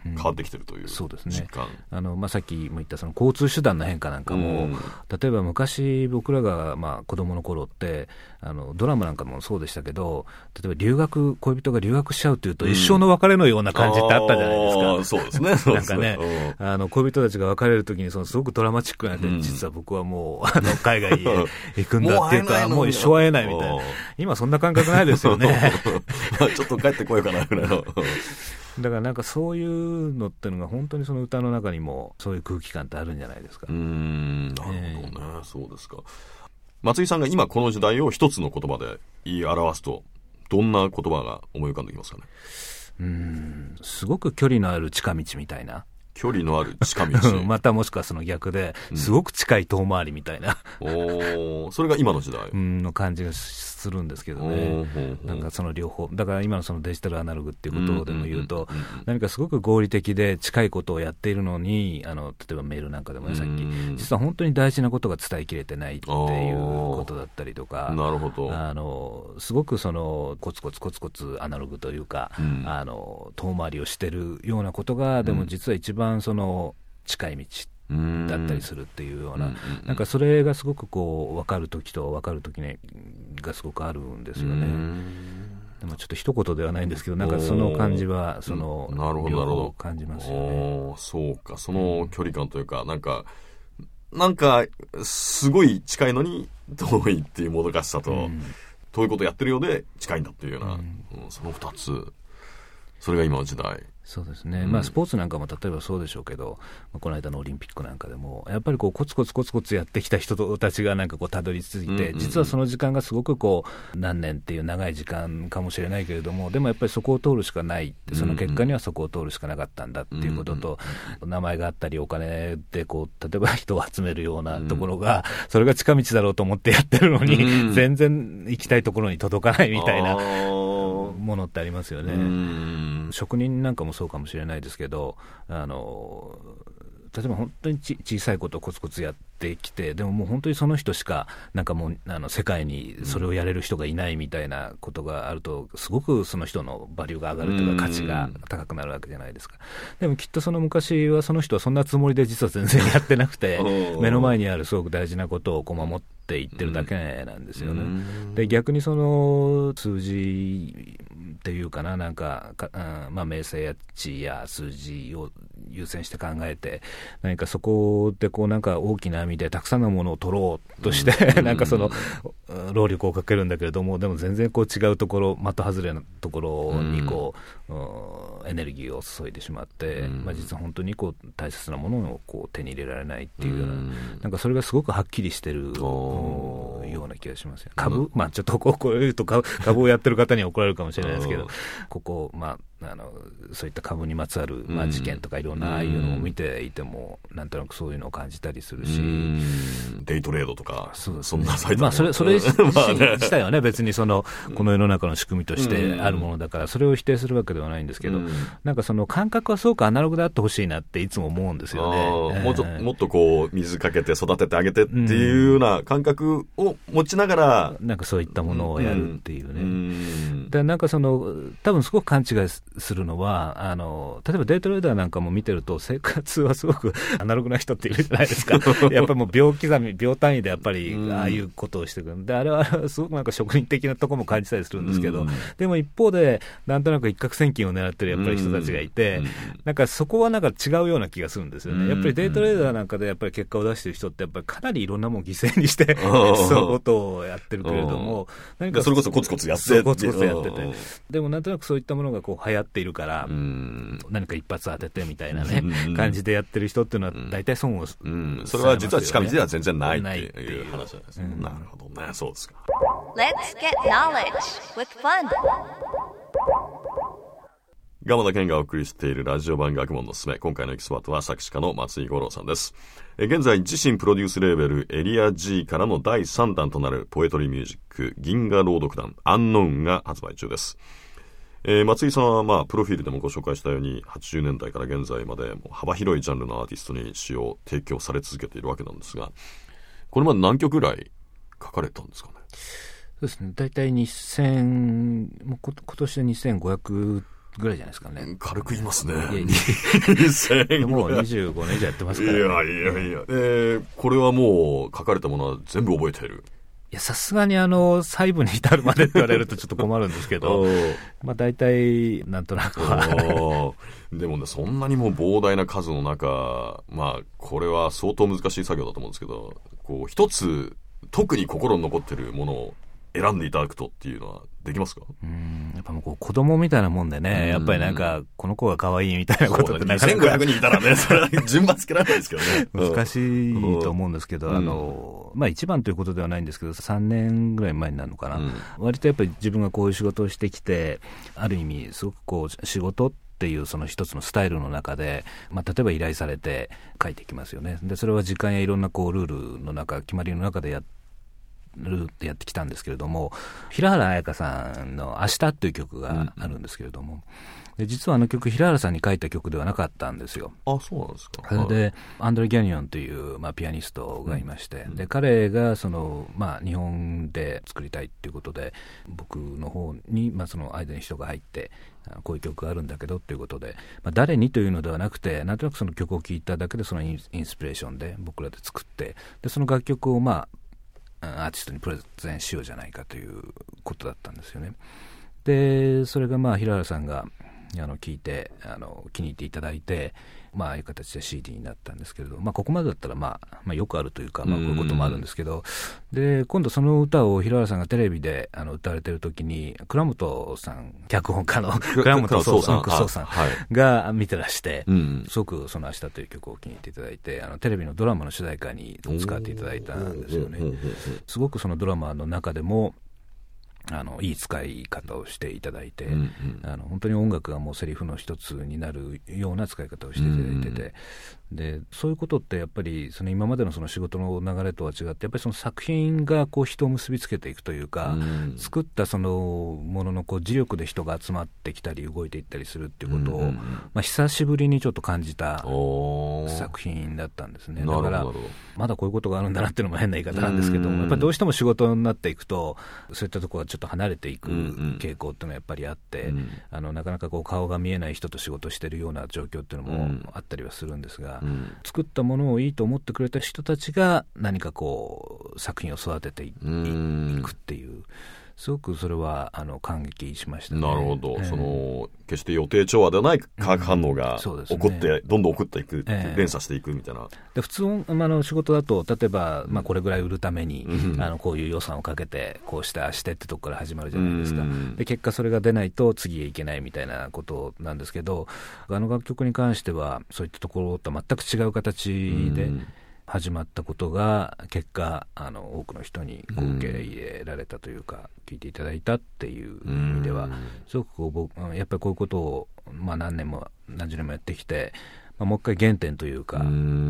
変わってきてるという、うん、 そうですね。 実感。 あの、まあ、さっきも言ったその交通手段の変化なんかも、うん、例えば昔僕らがまあ子供の頃ってあのドラマなんかもそうでしたけど、例えば留学恋人が留学しちゃうというと、うん、一生の別れのような感じってあったじゃないですか。 あ、そうですね。そうですね。 なんかね、うん、あの恋人たちが別れるときにそのすごくドラマチックなって、うん、実は僕はもうあの海外へ行くんだっていうかもう一生会えないみたいな。今そんな感覚ないですよね。 ちょっと帰ってこようかなぐらいの。 だからなんかそういうのってのが本当にその歌の中にもそういう空気感ってあるんじゃないですか。 うーん、なるほどね、えー、そうですか。松井さんが今この時代を一つの言葉で言い表すとどんな言葉が思い浮かんできますかね。 うーん、すごく距離のある近道みたいな。 距離のある近道またもしくはその逆ですごく近い遠回りみたいな、 うん、おそれが今の時代の感じがするんですけどね。なんかその両方だから今のそのデジタルアナログっていうことでも言うと、何かすごく合理的で近いことをやっているのに、あの例えばメールなんかでもね、さっき実は本当に大事なことが伝えきれてないっていうことだったりとか、 なるほど。 あのすごくそのコツコツコツコツアナログというか、うん、あの遠回りをしてるようなことが、でも実は一番その近い道だったりするっていうような、うん、なんかそれがすごくこう分かるときと分かるときがすごくあるんですよね。でもちょっと一言ではないんですけど、なんかその感じはその両方感じますよね。 おそうか、その距離感というか、なんかなんかすごい近いのに遠いっていうもどかしさと、うん、遠いことやってるようで近いんだっていうような、うん、その二つ、それが今の時代。 そうですね、うん、まあ、スポーツなんかも例えばそうでしょうけど、この間のオリンピックなんかでもやっぱりこうコツコツコツコツやってきた人たちがなんかこうたどり着いて、うんうんうん、実はその時間がすごくこう何年っていう長い時間かもしれないけれども、でもやっぱりそこを通るしかないって、その結果にはそこを通るしかなかったんだっていうことと、うんうん、名前があったりお金でこう例えば人を集めるようなところが、うん、それが近道だろうと思ってやってるのに、うん、全然行きたいところに届かないみたいなものってありますよね。うん、職人なんかもそうかもしれないですけど、あの例えば本当にち小さいことをコツコツやってきて、でももう本当にその人しかなんかもうあの世界にそれをやれる人がいないみたいなことがあると、すごくその人のバリューが上がるというか価値が高くなるわけじゃないですか。でもきっとその昔はその人はそんなつもりで実は全然やってなくて目の前にあるすごく大事なことをこう守っていってるだけなんですよね。で逆にその数字っていうかな、なんかか、うんまあ、名声や地位や数字を優先して考えて、何かそこでこうなんか大きな網でたくさんのものを取ろうとして、うん、なんかその労力をかけるんだけれども、でも全然こう違うところ、的外れなところにこう、うん、エネルギーを注いでしまって、うんまあ、実は本当にこう大切なものをこう手に入れられないっていうような、うん、なんかそれがすごくはっきりしてる、うん、ような気がしますよ。株、うん、まあちょっとこうこういうと株をやってる方には怒られるかもしれないですけど、ここまああのそういった株にまつわる、まあ、事件とかいろんなああいうのを見ていても、なんとなくそういうのを感じたりするし、 デイトレードとか そ,、ね、そんなサイトまあ、それそれ自体はね別にそのこの世の中の仕組みとしてあるものだからそれを否定するわけではないんですけど、なんかその感覚はすごくアナログであってほしいなっていつも思うんですよね。 あ、もうちょっともっとこう水かけて育ててあげてっていうような感覚を持ちながら、 なんかそういったものをやるっていうね、うん、でなんかその多分すごく勘違いするのは、あの例えばデイトレーダーなんかも見てると生活はすごくアナログな人っているじゃないですか。やっぱりもう秒刻み秒単位でやっぱりああいうことをしてくるんで、あれはすごくなんか職人的なところも感じたりするんですけど、うん、でも一方でなんとなく一攫千金を狙ってるやっぱり人たちがいて、うん、なんかそこはなんか違うような気がするんですよね。やっぱりデイトレーダーなんかでやっぱり結果を出してる人ってやっぱりかなりいろんなもん犠牲にしてそういうことをやってるけれども、 何かそれこそコツコツやってコツコツやってて、でもなんとなくそういったものがこう流行っているから、うん、何か一発当ててみたいなね、うん、感じでやってる人っていうのは大体損を、 うんうん、それは実は近道では全然ないっていう話なんですね、うん、なるほどね、そうですか。 Let's get knowledge with fun。 蒲田健がお送りしているラジオ版学問のすすめ、今回のエキスパートは作詞家の松井五郎さんです。現在自身プロデュースレーベルエリア G からのだいさんだんとなるポエトリーミュージック銀河朗読団アンノーンが発売中です。えー、松井さんは、まあ、プロフィールでもご紹介したようにはちじゅうねんだいから現在までもう幅広いジャンルのアーティストに詩を提供され続けているわけなんですが、これまで何曲ぐらい書かれたんですかね。 そうですね、だいたいにせんもう今年でにせんごひゃくぐらいじゃないですかね。 軽く言いますね。いやいやもうにじゅうごねん以上やってますから、ね、 いやいやいや、えー、これはもう書かれたものは全部覚えている？ いや、さすがにあの細部に至るまでって言われるとちょっと困るんですけどまあ大体なんとなくはでもね、そんなにも膨大な数の中、まあこれは相当難しい作業だと思うんですけど、こう一つ特に心に残ってるものを選んでいただくとっていうのはできますか？ うーん、やっぱもうこう子供みたいなもんでね、やっぱりなんかこの子が可愛いみたいなことってなかなかにせんごひゃくにんいたらね、それは順番つけられないですけどね難しいと思うんですけど、あのまあ一番ということではないんですけど、さんねんぐらい前になるのかな、うん、割とやっぱり自分がこういう仕事をしてきて、ある意味すごくこう仕事っていうその一つのスタイルの中で、まあ、例えば依頼されて書いていきますよね。でそれは時間やいろんなこうルールの中、決まりの中でやってルーってやってきたんですけれども、平原綾香さんの明日という曲があるんですけれども、うん、で実はあの曲平原さんに書いた曲ではなかったんですよ。 あ、そうなんですか。 それで、はい、アンドレ・ギャニオンという、まあ、ピアニストがいまして、うん、で彼がその、まあ、日本で作りたいということで僕の方に、まあ、その間に人が入ってこういう曲があるんだけどということで、まあ、誰にというのではなくて、なんとなくその曲を聴いただけでそのインスピレーションで僕らで作って、でその楽曲をまあアーティストにプレゼンしようじゃないかということだったんですよね。でそれがまあ平原さんがあの聞いてあの気に入っていただいて、まあ、ああいう形で シーディー になったんですけれど、まあ、ここまでだったら、まあ、まあよくあるというか、まあ、こういうこともあるんですけど、で今度その歌を平原さんがテレビであの歌われてる時に倉本さん、脚本家の倉本壮さん、壮さんが見てらして、はい、すごくその明日という曲を気に入っていただいて、あのテレビのドラマの主題歌に使っていただいたんですよね。すごくそのドラマの中でもあのいい使い方をしていただいて、うんうん、あの本当に音楽がもうセリフの一つになるような使い方をしていただいてて、うん、でそういうことってやっぱりその今までのその仕事の流れとは違って、やっぱりその作品がこう人を結びつけていくというか、うん、作ったそのもののこう磁力で人が集まってきたり動いていったりするっていうことを、うんうん、まあ、久しぶりにちょっと感じた作品だったんですね。だからまだこういうことがあるんだなっていうのも変な言い方なんですけど、うん、やっぱりどうしても仕事になっていくとそういったところがちょっと離れていく傾向っていうのはやっぱりあって、うん、あのなかなかこう顔が見えない人と仕事しているような状況っていうのもあったりはするんですが、うん、作ったものをいいと思ってくれた人たちが何かこう作品を育てて い,、うん、いくっていう、すごくそれはあの感激しましたね。 なるほど、えー、その決して予定調和ではない化学反応が起こって、うんね、どんどん起こっていく、えー、連鎖していくみたいな。 で普通あの仕事だと例えば、まあ、これぐらい売るために、うん、あのこういう予算をかけてこうしてああしてってとこから始まるじゃないですか、うん、で結果それが出ないと次へ行けないみたいなことなんですけど、あの楽曲に関してはそういったところと全く違う形で、うん始まったことが結果あの多くの人にこう受け入れられたというか、うん、聞いていただいたっていう意味では、すごくこう僕やっぱりこういうことを、まあ、何年も何十年もやってきて、まあ、もう一回原点というか、うん、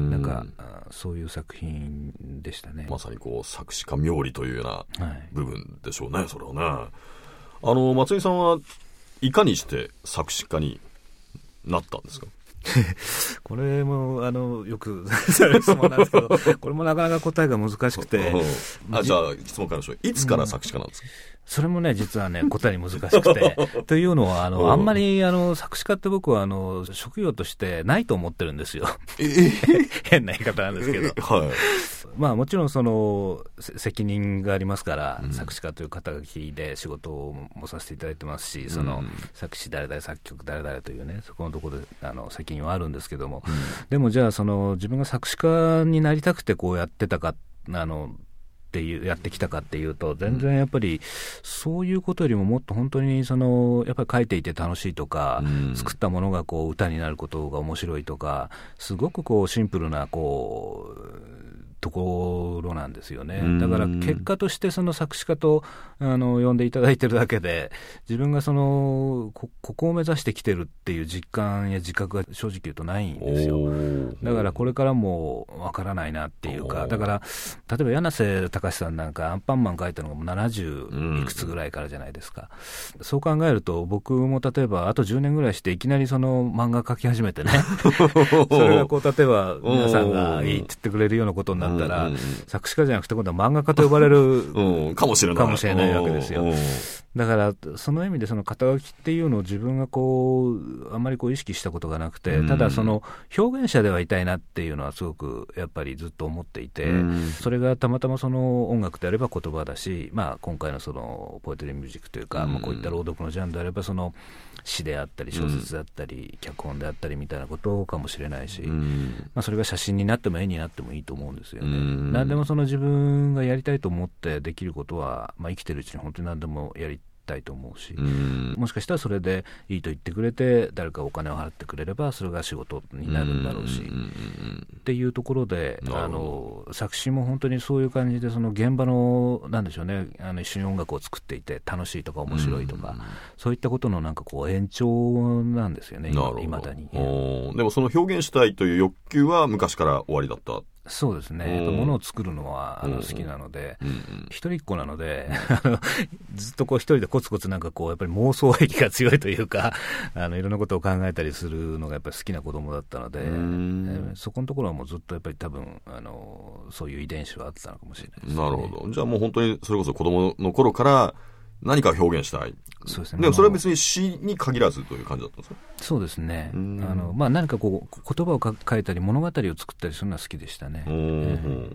なんかそういう作品でしたね。 まさにこう作詞家冥利というような部分でしょうね、はい、それはね。あの松井さんはいかにして作詞家になったんですか？ これもあのよくされる質問なんですけどこれもなかなか答えが難しくてあじゃあ質問からでしょう。いつから作詞家なんですか？うん、 それもね実はね答えに難しくてというのはあのあんまりあの作詞家って僕はあの職業としてないと思ってるんですよ変な言い方なんですけど、はい、まあもちろんその責任がありますから、うん、作詞家という肩書きで仕事をもさせていただいてますし、その、うん、作詞誰々作曲誰々というねそこのところであの責任はあるんですけども、うん、でもじゃあその自分が作詞家になりたくてこうやってたかあのっていうやってきたかっていうと全然やっぱりそういうことよりももっと本当にそのやっぱり書いていて楽しいとか、うん、作ったものがこう歌になることが面白いとか、すごくこうシンプルなこうところなんですよね。だから結果としてその作詞家とあの呼んでいただいてるだけで、自分がその こ, ここを目指してきてるっていう実感や自覚が正直言うとないんですよ。だからこれからもわからないなっていうか、だから例えば柳瀬隆さんなんかアンパンマン書いたのがもうななじゅういくつぐらいからじゃないですか。そう考えると僕も例えばあとじゅうねんぐらいしていきなりその漫画書き始めてねそれがこう例えば皆さんがいいって言ってくれるようなことになったら、うんうん、作詞家じゃなくて今度は漫画家と呼ばれる、 うん、かもしれないかもしれないわけですよ。 だからその意味でその肩書きっていうのを自分がこうあんまりこう意識したことがなくて、ただその表現者ではいたいなっていうのはすごくやっぱりずっと思っていて、それがたまたまその音楽であれば言葉だし、まあ、今回のそのポエトリーミュージックというか、まあ、こういった朗読のジャンルであればその詩であったり小説であったり脚本であったりみたいなことかもしれないし、まあ、それが写真になっても絵になってもいいと思うんですよね。何でもその自分がやりたいと思ってできることは、まあ、生きてるうちに本当に何でもやりたいと思うし、もしかしたらそれでいいと言ってくれて誰かお金を払ってくれればそれが仕事になるんだろうしっていうところで、あの作詞も本当にそういう感じでその現場のなんでしょうね、あの一緒に音楽を作っていて楽しいとか面白いとかそういったことのなんかこう延長なんですよね、いまだに。 でもその表現したいという欲求は昔から終わりだった。 そうですね、やっぱ物を作るのはあの好きなので、一人っ子なのでずっとこう一人でコツコツなんかこうやっぱり妄想癖が強いというかあのいろんなことを考えたりするのがやっぱり好きな子供だったので、えー、そこのところはもうずっとやっぱり多分あのそういう遺伝子はあったのかもしれないですね。 なるほど。じゃあもう本当にそれこそ子供の頃から何か表現したい。 そうですね。 でもそれは別に詩に限らずという感じだったんですか？ そうですね。あの、まあ、何かこう言葉を書いたり物語を作ったりするのは好きでしたね。 うんうん、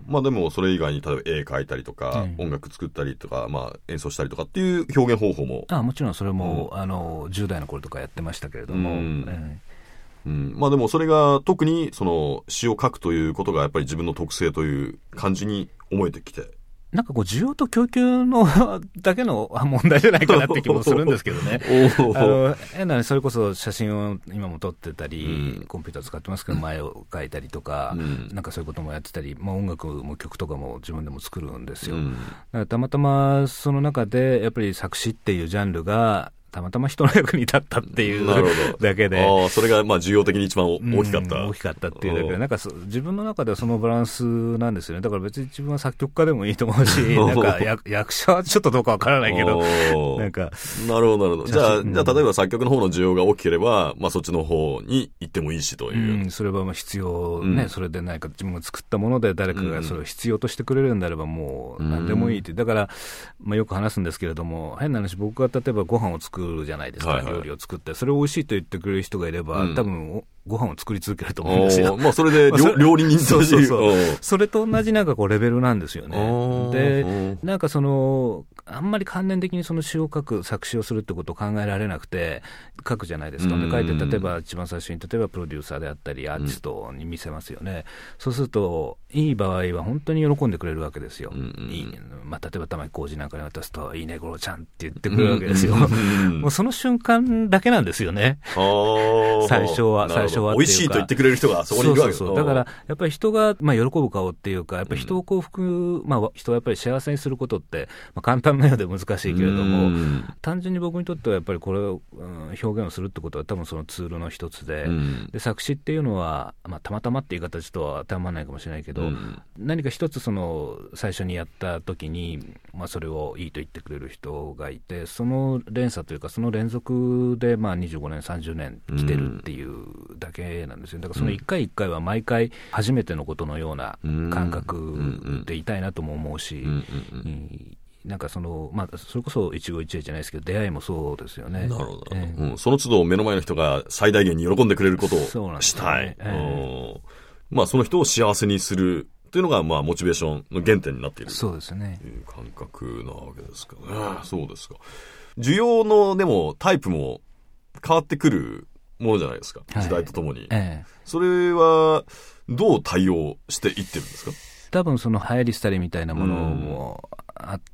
まあ、でもそれ以外に例えば絵描いたりとか、うん、音楽作ったりとか、まあ、演奏したりとかっていう表現方法も。 ああ、もちろんそれも、うん、あのじゅう代の頃とかやってましたけれども、うんえーうんまあ、でもそれが特にその詩を書くということがやっぱり自分の特性という感じに思えてきて。 なんかこう需要と供給のだけの問題じゃないかなって気もするんですけどね。あの変なね、それこそ写真を今も撮ってたり、うん、コンピューター使ってますけど前を描いたりとか、うん、なんかそういうこともやってたり、まあ、音楽も曲とかも自分でも作るんですよ。うん、だからたまたまその中でやっぱり作詞っていうジャンルがたまたま人の役に立ったっていうだけで、 あそれがまあ需要的に一番大きかった、 うん、大きかったっていうだけで、なんか自分の中ではそのバランスなんですよね。だから別に自分は作曲家でもいいと思うしなんか 役, 役者はちょっとどうかわからないけどなんかなるほどなるほど。じゃあ、うん、じゃあ例えば作曲の方の需要が大きければ、まあ、そっちの方に行ってもいいしという、 うん、それはまあ必要ね、うん、それで何か自分が作ったもので誰かがそれを必要としてくれるんであればもう何でもいいって、だから、まあ、よく話すんですけれども、変な話僕が例えばご飯を作るじゃないですか、はい料理を作ってそれを美味しいと言ってくれる人がいれば、うん、多分ご飯を作り続けると思うんですよ。 まあ、それで料理人とそうそうそうそれと同じなんかこうレベルなんですよね。でなんかそのあんまり関連的にその詩を書く作詞をするってことを考えられなくて書くじゃないですか。で書いて例えば一番最初に例えばプロデューサーであったりアーティストに見せますよね、うん、そうするといい場合は本当に喜んでくれるわけですよ、うんうんいいまあ、例えば玉置浩二なんかに渡すといいねゴロちゃんって言ってくれるわけですよ、うんうん、もうその瞬間だけなんですよね最初は最初はっていうか美味しいと言ってくれる人がそこにいるわけです。 そうそうそうだからやっぱり人が、まあ、喜ぶ顔っていうかやっぱり人を幸福、まあ、人をやっぱり幸せにすることって、まあ、簡単なようで難しいけれども単純に僕にとってはやっぱりこれを、うん、表現をするってことは多分そのツールの一つ で,、うん、で作詞っていうのは、まあ、たまたまっていう形とは当てはまらないかもしれないけど、うん、何か一つその最初にやった時に、まあ、それをいいと言ってくれる人がいてその連鎖というかその連続で、まあ、にじゅうごねんさんじゅうねん来てるっていうだけなんですよ。だからそのいっかいいっかいは毎回初めてのことのような感覚でいたいなとも思うし、うんうんうんうんなんかその、まあ、それこそ一期一会じゃないですけど出会いもそうですよね。 なるほど、えーうん、その都度目の前の人が最大限に喜んでくれることをしたい、ねえーまあ、その人を幸せにするというのが、まあ、モチベーションの原点になっているそうですねという感覚なわけですかね。そうですか。需要のでもタイプも変わってくるものじゃないですか、はい、時代とともに、えー、それはどう対応していってるんですか？ 多分その流行り廃りみたいなものもあって、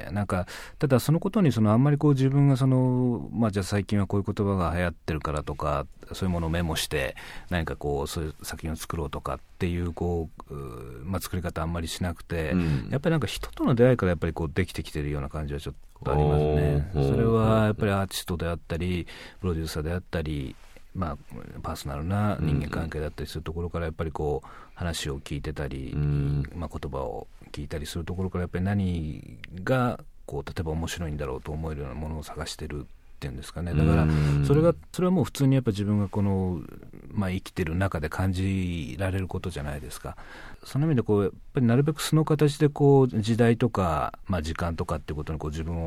なんかただそのことにそのあんまりこう自分がその、まあ、じゃあ最近はこういう言葉が流行ってるからとかそういうものをメモして何かこうそういう作品を作ろうとかっていうこう、まあ、作り方あんまりしなくて、うん、やっぱりなんか人との出会いからやっぱりこうできてきてるような感じはちょっとありますね。それはやっぱりアーティストであったりプロデューサーであったりまあ、パーソナルな人間関係だったりするところからやっぱりこう話を聞いてたり、うんまあ、言葉を聞いたりするところからやっぱり何がこう例えば面白いんだろうと思えるようなものを探してるっていうんですかね。だからそれがそれはもう普通にやっぱ自分がこの、まあ、生きてる中で感じられることじゃないですか。その意味でこうやっぱりなるべく素の形でこう時代とか、まあ、時間とかっていうことにこう自分を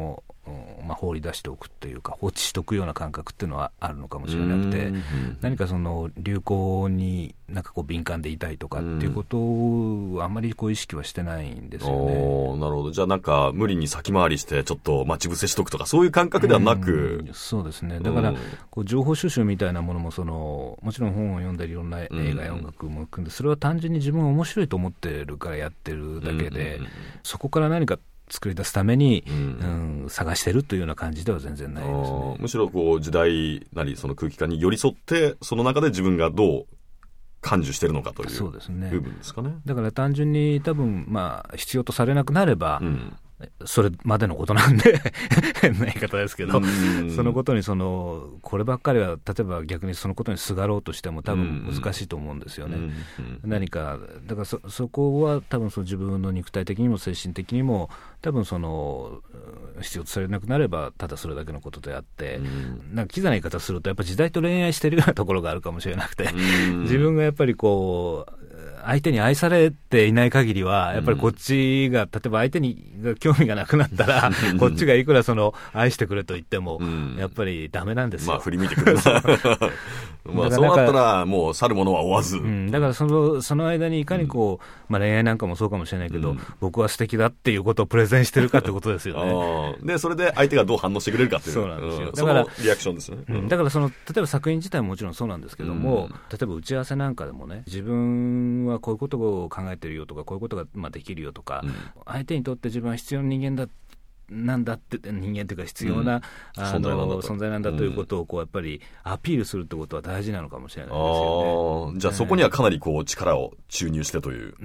まあ、放り出しておくというか放置しておくような感覚っていうのはあるのかもしれなくて、何かその流行になんかこう敏感でいたいとかっていうことをあんまりこう意識はしてないんですよね。 おなるほど。じゃあなんか無理に先回りしてちょっと待ち伏せしとくとかそういう感覚ではなく、 そうですね。だからこう情報収集みたいなものもそのもちろん本を読んだりいろんな映画や音楽も含んで、それは単純に自分が面白いと思ってるからやってるだけで、そこから何か作り出すために、うんうん、探してるというような感じでは全然ないですね。 むしろこう時代なりその空気感に寄り添ってその中で自分がどう感受してるのかという部分ですかね。 だから単純に多分、まあ、必要とされなくなれば、うんそれまでのことなんで変な言い方ですけど、そのことにそのこればっかりは例えば逆にそのことにすがろうとしても多分難しいと思うんですよね。何かだから そ, そこは多分その自分の肉体的にも精神的にも多分その必要とされなくなればただそれだけのことであって、なんかキザな言い方するとやっぱり時代と恋愛してるようなところがあるかもしれなくて、自分がやっぱりこう相手に愛されていない限りはやっぱりこっちが、うん、例えば相手に興味がなくなったらこっちがいくらその愛してくれと言っても、うん、やっぱりダメなんですよ。 まあ振り見てくれるまあそうなったらもう去る者は追わず、うん、 だからその、その間にいかにこう、まあ、恋愛なんかもそうかもしれないけど、うん、僕は素敵だっていうことをプレゼンしてるかってことですよねでそれで相手がどう反応してくれるかっていうそうなんですよ、 うん、だからそのリアクションですね、 うん、だからその例えば作品自体ももちろんそうなんですけども、うん、例えば打ち合わせなんかでもね、自分はこういうことを考えてるよとかこういうことがまあできるよとか、うん、相手にとって自分は必要な人間だなんだって人間というか必要な、うん、あの存在なんだということをこうやっぱりアピールするってことは大事なのかもしれないですよね。 あじゃあそこにはかなりこう力を注入してという、 うん、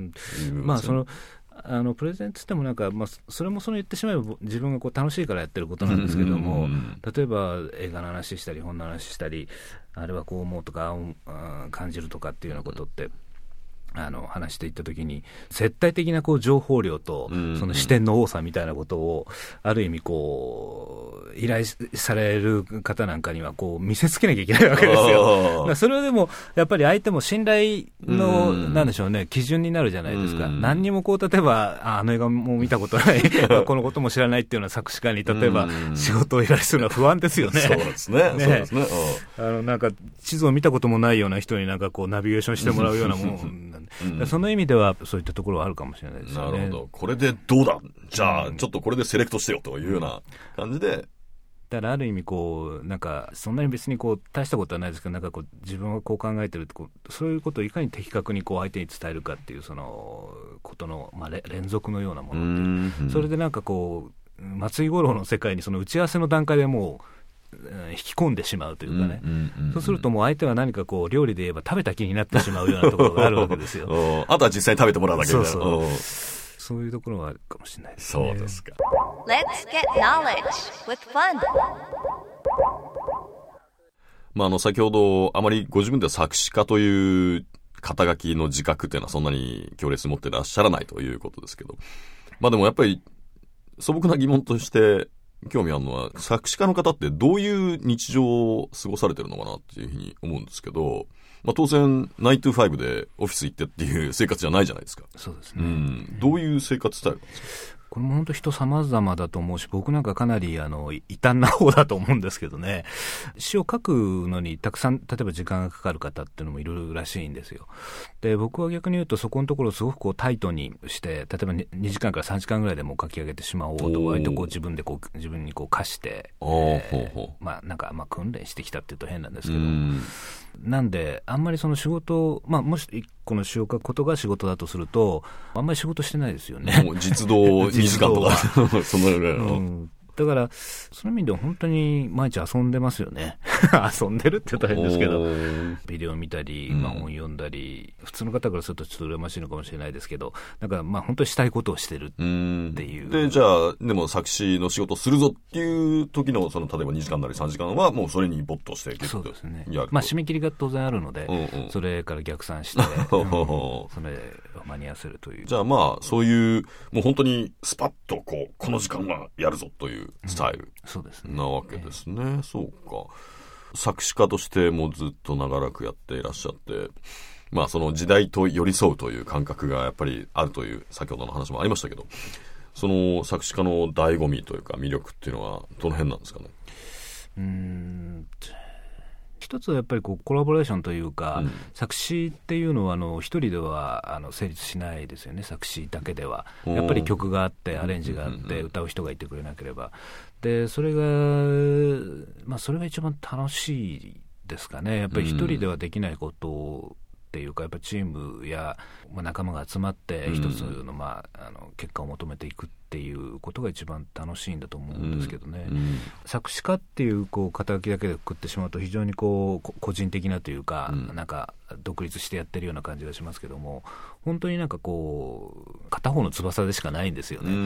まあそのあのプレゼンつってもなんか、まあ、それもその言ってしまえば自分がこう楽しいからやってることなんですけども、例えば映画の話したり本の話したりあれはこう思うとか感じるとかっていうようなことってあの話していったときに絶対的なこう情報量とその視点の多さみたいなことをある意味こう依頼される方なんかにはこう見せつけなきゃいけないわけですよ。それはでもやっぱり相手も信頼のなんでしょうね基準になるじゃないですか。何にもこう例えば あ, あの映画も見たことないこのことも知らないっていうような作詞家に例えば仕事を依頼するのは不安ですよね。 そうですね。ねそうですね。 あのなんか地図を見たこともないような人になんかこうナビゲーションしてもらうようなものうん、その意味ではそういったところはあるかもしれないですよね。 なるほど。これでどうだじゃあ、うん、ちょっとこれでセレクトしてよというような感じで、うん、 だからある意味こうなんかそんなに別にこう大したことはないですけどなんかこう自分はこう考えてるってこうそういうことをいかに的確にこう相手に伝えるかっていうそのことの、まあ、連続のようなものっていうそれでなんかこう松井五郎の世界にその打ち合わせの段階でもう引き込んでしまうというかね、うんうんうんうん、そうするともう相手は何かこう料理で言えば食べた気になってしまうようなところがあるわけですよあとは実際に食べてもらうだけみたいな。 そうそう、そういうところはあるかもしれないですね。 そうですか。 Let's get knowledge with fun。 まあ、あの先ほどあまりご自分では作詞家という肩書きの自覚っていうのはそんなに強烈に持ってらっしゃらないということですけど、まあでもやっぱり素朴な疑問として興味あるのは作詞家の方ってどういう日常を過ごされてるのかなっていうふうに思うんですけど、まあ、当然ナイントゥファイブでオフィス行ってっていう生活じゃないじゃないですか。 そうですね、 うん、どういう生活スタイルなんですか。 これも本当人様々だと思うし僕なんかかなりあの異端な方だと思うんですけどね。詩を書くのにたくさん例えば時間がかかる方っていうのもいるらしいんですよ。で僕は逆に言うとそこのところをすごくこうタイトにして例えばにじかんからさんじかんぐらいでもう書き上げてしまおうと割とこう自分でこう自分にこう課して、えー、ほうほうまあなんかまあ訓練してきたっていうと変なんですけどもなんであんまりその仕事、まあ、もしこの詩を書くことが仕事だとするとあんまり仕事してないですよね。 もう実動にじかんとかそのぐらいの、うん、 だからその意味では本当に毎日遊んでますよね遊んでるって言ったら変ですけどビデオ見たり、まあ、本読んだり、うん、普通の方からするとちょっと羨ましいのかもしれないですけどなんかまあ本当にしたいことをしてるっていう、 うん、でじゃあでも作詞の仕事をするぞっていう時のその例えばにじかんなりさんじかんはもうそれに没頭して結構そうですね、まあ、締め切りが当然あるので、うんうん、それから逆算して、うん、それを間に合わせるという。 じゃあまあそういうもう本当にスパッとこうこの時間はやるぞというスタイルなわけですね、うん、そうか。作詞家としてもずっと長らくやっていらっしゃって、まあその時代と寄り添うという感覚がやっぱりあるという先ほどの話もありましたけど、 その作詞家の醍醐味というか魅力っていうのはどの辺なんですかね。 うーん一つはやっぱりこうコラボレーションというか、うん、作詞っていうのはあの一人ではあの成立しないですよね。作詞だけではやっぱり曲があってアレンジがあって歌う人がいてくれなければ、でそれが、まあ、それが一番楽しいですかね。やっぱり一人ではできないことをっていうか、やっぱりチームや仲間が集まって一つの、まあ、あの結果を求めていくっていうことが一番楽しいんだと思うんですけどね、うんうん、作詞家っていう、こう肩書きだけでくくってしまうと非常にこう個人的なというか、うん、なんか独立してやってるような感じがしますけども、本当になんかこう片方の翼でしかないんですよね、うんうん、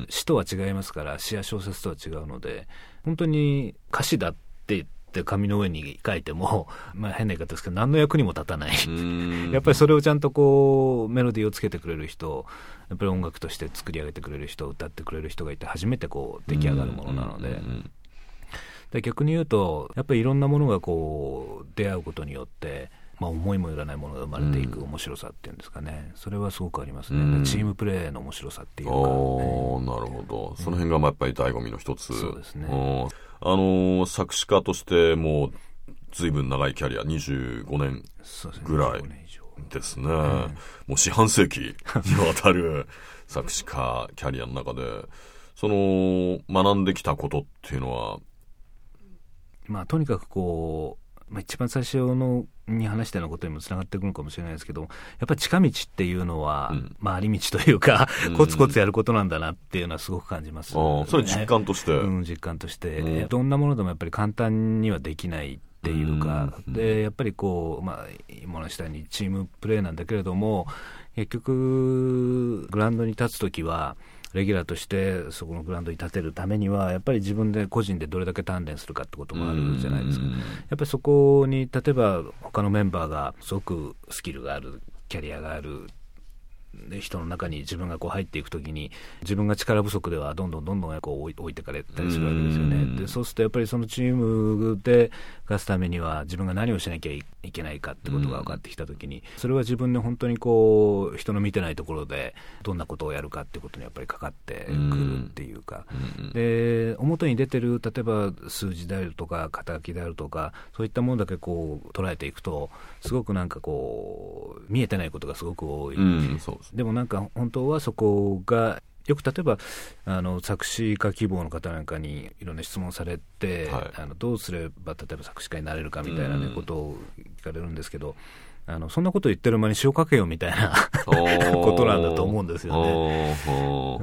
詩とは違いますから、詩や小説とは違うので、本当に歌詞だって紙の上に書いても、まあ、変な言い方ですけど何の役にも立たないやっぱりそれをちゃんとこうメロディーをつけてくれる人、やっぱり音楽として作り上げてくれる人、歌ってくれる人がいて初めてこう出来上がるものなので、で逆に言うとやっぱりいろんなものがこう出会うことによって、まあ、思いもよらないものが生まれていく面白さっていうんですかね、それはすごくありますね。チームプレーの面白さっていうか、ね、 なるほど、その辺がまあやっぱり醍醐味の一つ、 そうですね。 あのー、作詞家としてもう随分長いキャリアにじゅうごねんぐらいですね、うん、もう四半世紀にわたる作詞家キャリアの中でその学んできたことっていうのは、 まあ、とにかくこう、まあ、一番最初のに話したようなことにもつながってくるかもしれないですけど、やっぱり近道っていうのは、うんまあ、あり道というか、うん、コツコツやることなんだなっていうのはすごく感じます、ね、 あそれ実感として、 うん、実感として、うん、どんなものでもやっぱり簡単にはできないっていうか、うん、でやっぱりこう、まあ、今の下にチームプレーなんだけれども、結局グラウンドに立つときはレギュラーとしてそこのグラウンドに立てるためにはやっぱり自分で個人でどれだけ鍛錬するかってこともあるじゃないですか。やっぱりそこに例えば他のメンバーがすごくスキルがある、キャリアがあるで人の中に自分がこう入っていくときに、自分が力不足ではどんどんどんどんこう置いてかれたりするわけですよね。でそうするとやっぱりそのチームで勝つためには自分が何をしなきゃいけないかってことが分かってきたときに、それは自分で本当にこう人の見てないところでどんなことをやるかってことにやっぱりかかってくるっていうか、で表に出てる例えば数字であるとか肩書きであるとか、そういったものだけこう捉えていくとすごくなんかこう見えてないことがすごく多い、うんそうでもなんか本当はそこがよく例えばあの作詞家希望の方なんかにいろんな質問されて、はい、あのどうすれば例えば作詞家になれるかみたいな、ね、ことを聞かれるんですけど、あのそんなこと言ってる間に詩を書けよみたいなことなんだと思うんですよね、うん、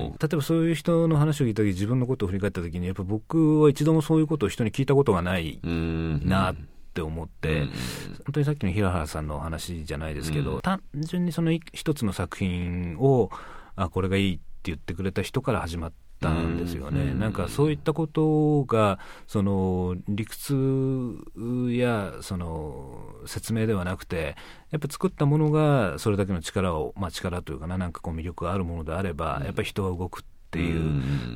例えばそういう人の話を聞いた時、自分のことを振り返った時にやっぱ僕は一度もそういうことを人に聞いたことがないなってって思って、うん、本当にさっきの平原さんの話じゃないですけど、うん、単純にその一つの作品をあこれがいいって言ってくれた人から始まったんですよね、うん、なんかそういったことがその理屈やその説明ではなくて、やっぱ作ったものがそれだけの力を、まあ、力というかな、なんかこう魅力があるものであれば、うん、やっぱり人は動くっていう、うん、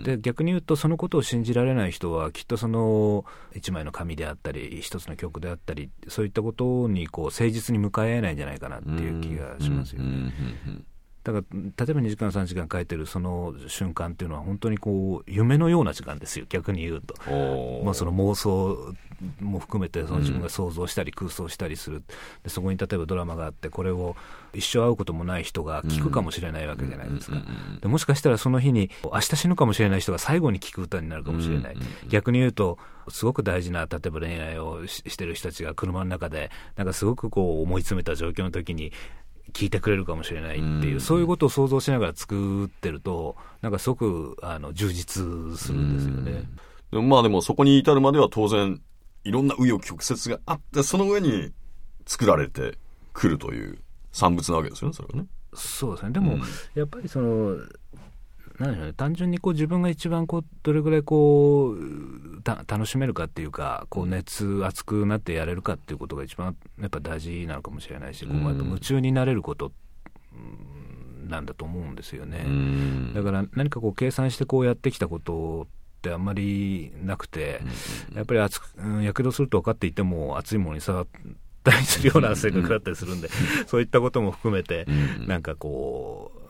で逆に言うとそのことを信じられない人はきっとその一枚の紙であったり一つの曲であったりそういったことにこう誠実に向かい合えないんじゃないかなっていう気がしますよね、うんうんうんうん、だから例えばにじかんさんじかん書いてるその瞬間っていうのは本当にこう夢のような時間ですよ、逆に言うと。まあ、その妄想も含めてその自分が想像したり空想したりする、うん、でそこに例えばドラマがあってこれを一生会うこともない人が聞くかもしれないわけじゃないですか、でもしかしたらその日に明日死ぬかもしれない人が最後に聞く歌になるかもしれない、逆に言うとすごく大事な例えば恋愛を し, してる人たちが車の中でなんかすごくこう思い詰めた状況の時に聞いてくれるかもしれないっていう、そういうことを想像しながら作ってるとなんかすごくあの充実するんですよね。 でもまあでもそこに至るまでは当然いろんな紆余曲折があってその上に作られてくるという産物なわけですよね、それはね。 そうですね。でも、うん、やっぱりそのなんでしょうね、単純にこう自分が一番こうどれぐらいこうた楽しめるかっていうかこう熱熱くなってやれるかっていうことが一番やっぱ大事なのかもしれないし、こうやっぱ夢中になれることなんだと思うんですよね。だから何かこう計算してこうやってきたことってあんまりなくて、やっぱり熱くやけどすると分かっていても熱いものに触ったりするような性格だったりするんで、そういったことも含めてなんかこう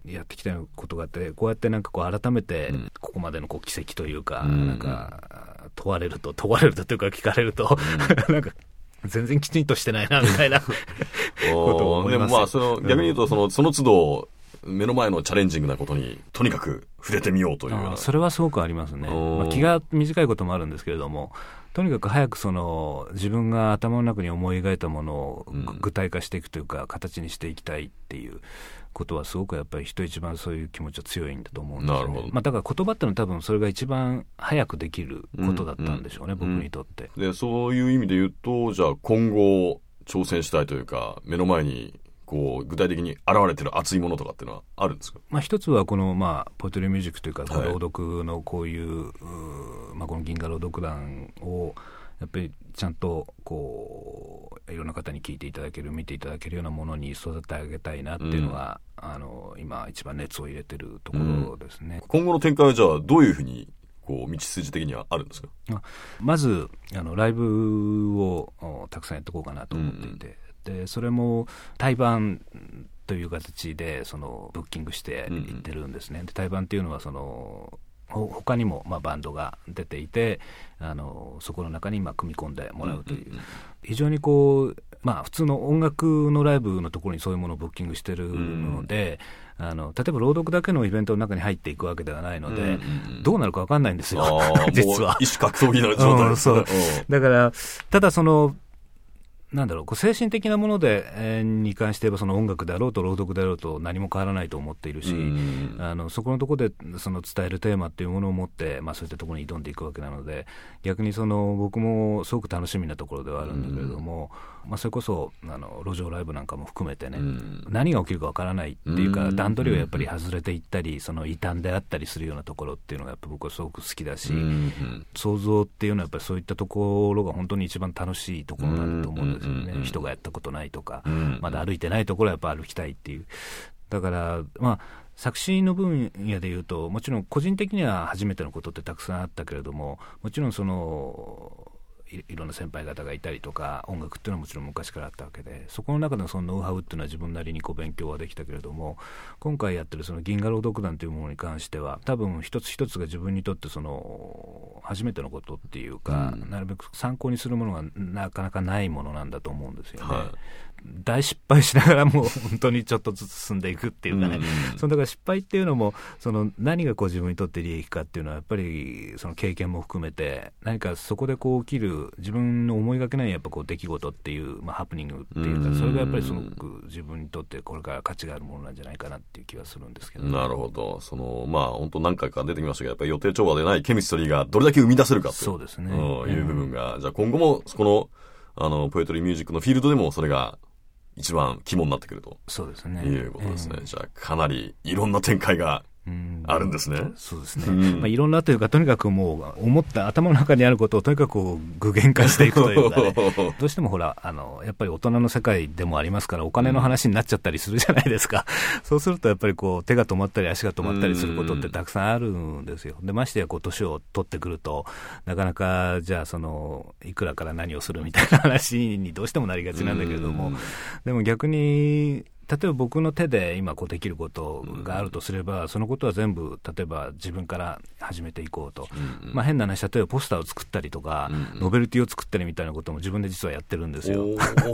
やってきたことがあって、こうやってなんかこう改めてここまでのこう奇跡というか、うん、なんか問われると問われるとというか聞かれると、うん、なんか全然きちんとしてないなみたいなことを思います。 でもまあその逆に言うとその、その都度目の前のチャレンジングなことにとにかく触れてみようというような。 それはすごくありますね。まあ、気が短いこともあるんですけれども、とにかく早くその自分が頭の中に思い描いたものを具体化していくというか、うん、形にしていきたいっていうことはすごくやっぱり人一番そういう気持ちは強いんだと思うんですよね。 なるほど。 まあ、だから言葉ってのは多分それが一番早くできることだったんでしょうね、うんうん、僕にとって。 でそういう意味で言うと、じゃあ今後挑戦したいというか、目の前にこう具体的に現れてる熱いものとかっていうのはあるんですか？ まあ、一つはこの、まあ、ポエトリーミュージックというか、はい、朗読のこういう、うまあ、この銀河朗読団をやっぱりちゃんとこういろんな方に聞いていただける見ていただけるようなものに育ててあげたいなっていうのが、うん、あの今一番熱を入れてるところですね、うん、 今後の展開はじゃあどういうふうにこう道筋的にはあるんですか？ まずあのライブをたくさんやっていこうかなと思っていて、うん、でそれも対バンという形でそのブッキングしていってるんですね、うん、で対バンっていうのはその他にもまあバンドが出ていて、あのそこの中にまあ組み込んでもらうという、うんうんうん、非常にこう、まあ、普通の音楽のライブのところにそういうものをブッキングしてるので、うん、あの例えば朗読だけのイベントの中に入っていくわけではないので、うんうんうん、どうなるか分かんないんですよ実は。 もう一種格闘技の状態ですね、 うん、そうだからただそのなんだろう、こう精神的なもので、えー、に関して言えばその音楽であろうと朗読であろうと何も変わらないと思っているし、あのそこのところでその伝えるテーマっていうものを持って、まあ、そういったところに挑んでいくわけなので、逆にその僕もすごく楽しみなところではあるんだけれども、まあ、それこそあの路上ライブなんかも含めてね、何が起きるかわからないっていうか、段取りがやっぱり外れていったり、その異端であったりするようなところっていうのがやっぱ僕はすごく好きだし、想像っていうのはやっぱりそういったところが本当に一番楽しいところなんだと思うんですよね。人がやったことないとか、まだ歩いてないところはやっぱ歩きたいっていう。だからまあ作詞の分野でいうと、もちろん個人的には初めてのことってたくさんあったけれども、もちろんそのい, いろんな先輩方がいたりとか、音楽っていうのはもちろん昔からあったわけで、そこの中でのそのノウハウっていうのは自分なりにこう勉強はできたけれども、今回やってるその銀河朗読団というものに関しては多分一つ一つが自分にとってその初めてのことっていうか、うん、なるべく参考にするものがなかなかないものなんだと思うんですよね、はい、大失敗しながらも本当にちょっとずつ進んでいくっていうかね、うん、そのだから失敗っていうのもその何がこう自分にとって利益かっていうのはやっぱりその経験も含めて、何かそこでこう起きる自分の思いがけないやっぱこう出来事っていう、まあ、ハプニングっていうか、それがやっぱりすごく自分にとってこれから価値があるものなんじゃないかなっていう気がするんですけど、ね、 なるほど。そのまあ本当何回か出てきましたけど、やっぱり予定調和でないケミストリーがどれだけ生み出せるかっていう、 そうですね、 うん、いう部分が、じゃあ今後もこのあのポエトリーミュージックのフィールドでもそれが一番肝になってくると、 そうですね、 いうことですね、えー、じゃあかなりいろんな展開があるんですね。 そうですね、うんまあ、いろんなというか、とにかくもう思った頭の中にあることをとにかくこう具現化していくというか、ね、どうしてもほらあのやっぱり大人の世界でもありますから、お金の話になっちゃったりするじゃないですか、うん、そうするとやっぱりこう手が止まったり足が止まったりすることってたくさんあるんですよ。でましてやこう年を取ってくると、なかなかじゃあそのいくらから何をするみたいな話にどうしてもなりがちなんだけれども、でも逆に例えば僕の手で今こうできることがあるとすれば、そのことは全部例えば自分から始めていこうと、うんうんまあ、変な話、例えばポスターを作ったりとか、うんうん、ノベルティを作ったりみたいなことも自分で実はやってるんですよ。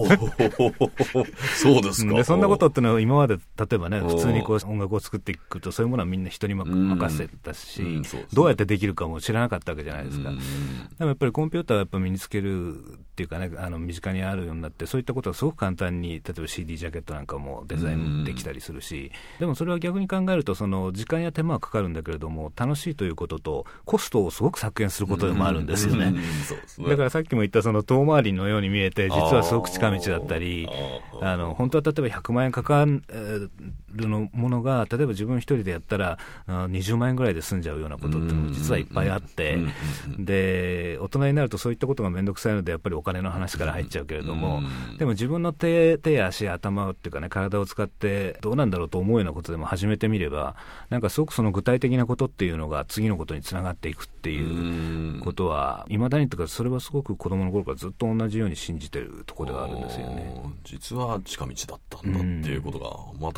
そうですか。 でそんなことってのは今まで例えばね、普通にこう音楽を作っていくと、そういうものはみんな人に任せたし、うんうん、どうやってできるかも知らなかったわけじゃないですか、うんうん、でもやっぱりコンピューターをやっぱ身につけるっていうかね、あの身近にあるようになって、そういったことがすごく簡単に、例えば シーディー ジャケットなんかもデザインできたりするし、でもそれは逆に考えると、その時間や手間はかかるんだけれども、楽しいということとコストをすごく削減することでもあるんですよね。だからさっきも言ったその遠回りのように見えて、実はすごく近道だったり、あの本当は例えばひゃくまんえんかかるのものが、例えば自分一人でやったらにじゅうまんえんぐらいで済んじゃうようなことっても実はいっぱいあって、で大人になるとそういったことがめんどくさいので、やっぱりお金の話から入っちゃうけれども、でも自分の手、手や足、頭っていうかね、体を使ってどうなんだろうと思うようなことでも始めてみれば、なんかすごくその具体的なことっていうのが次のことにつながっていくっていうことは、いまだにというか、それはすごく子供の頃からずっと同じように信じてるところではあるんですよね。 実は近道だったんだっていうことがまたそこで気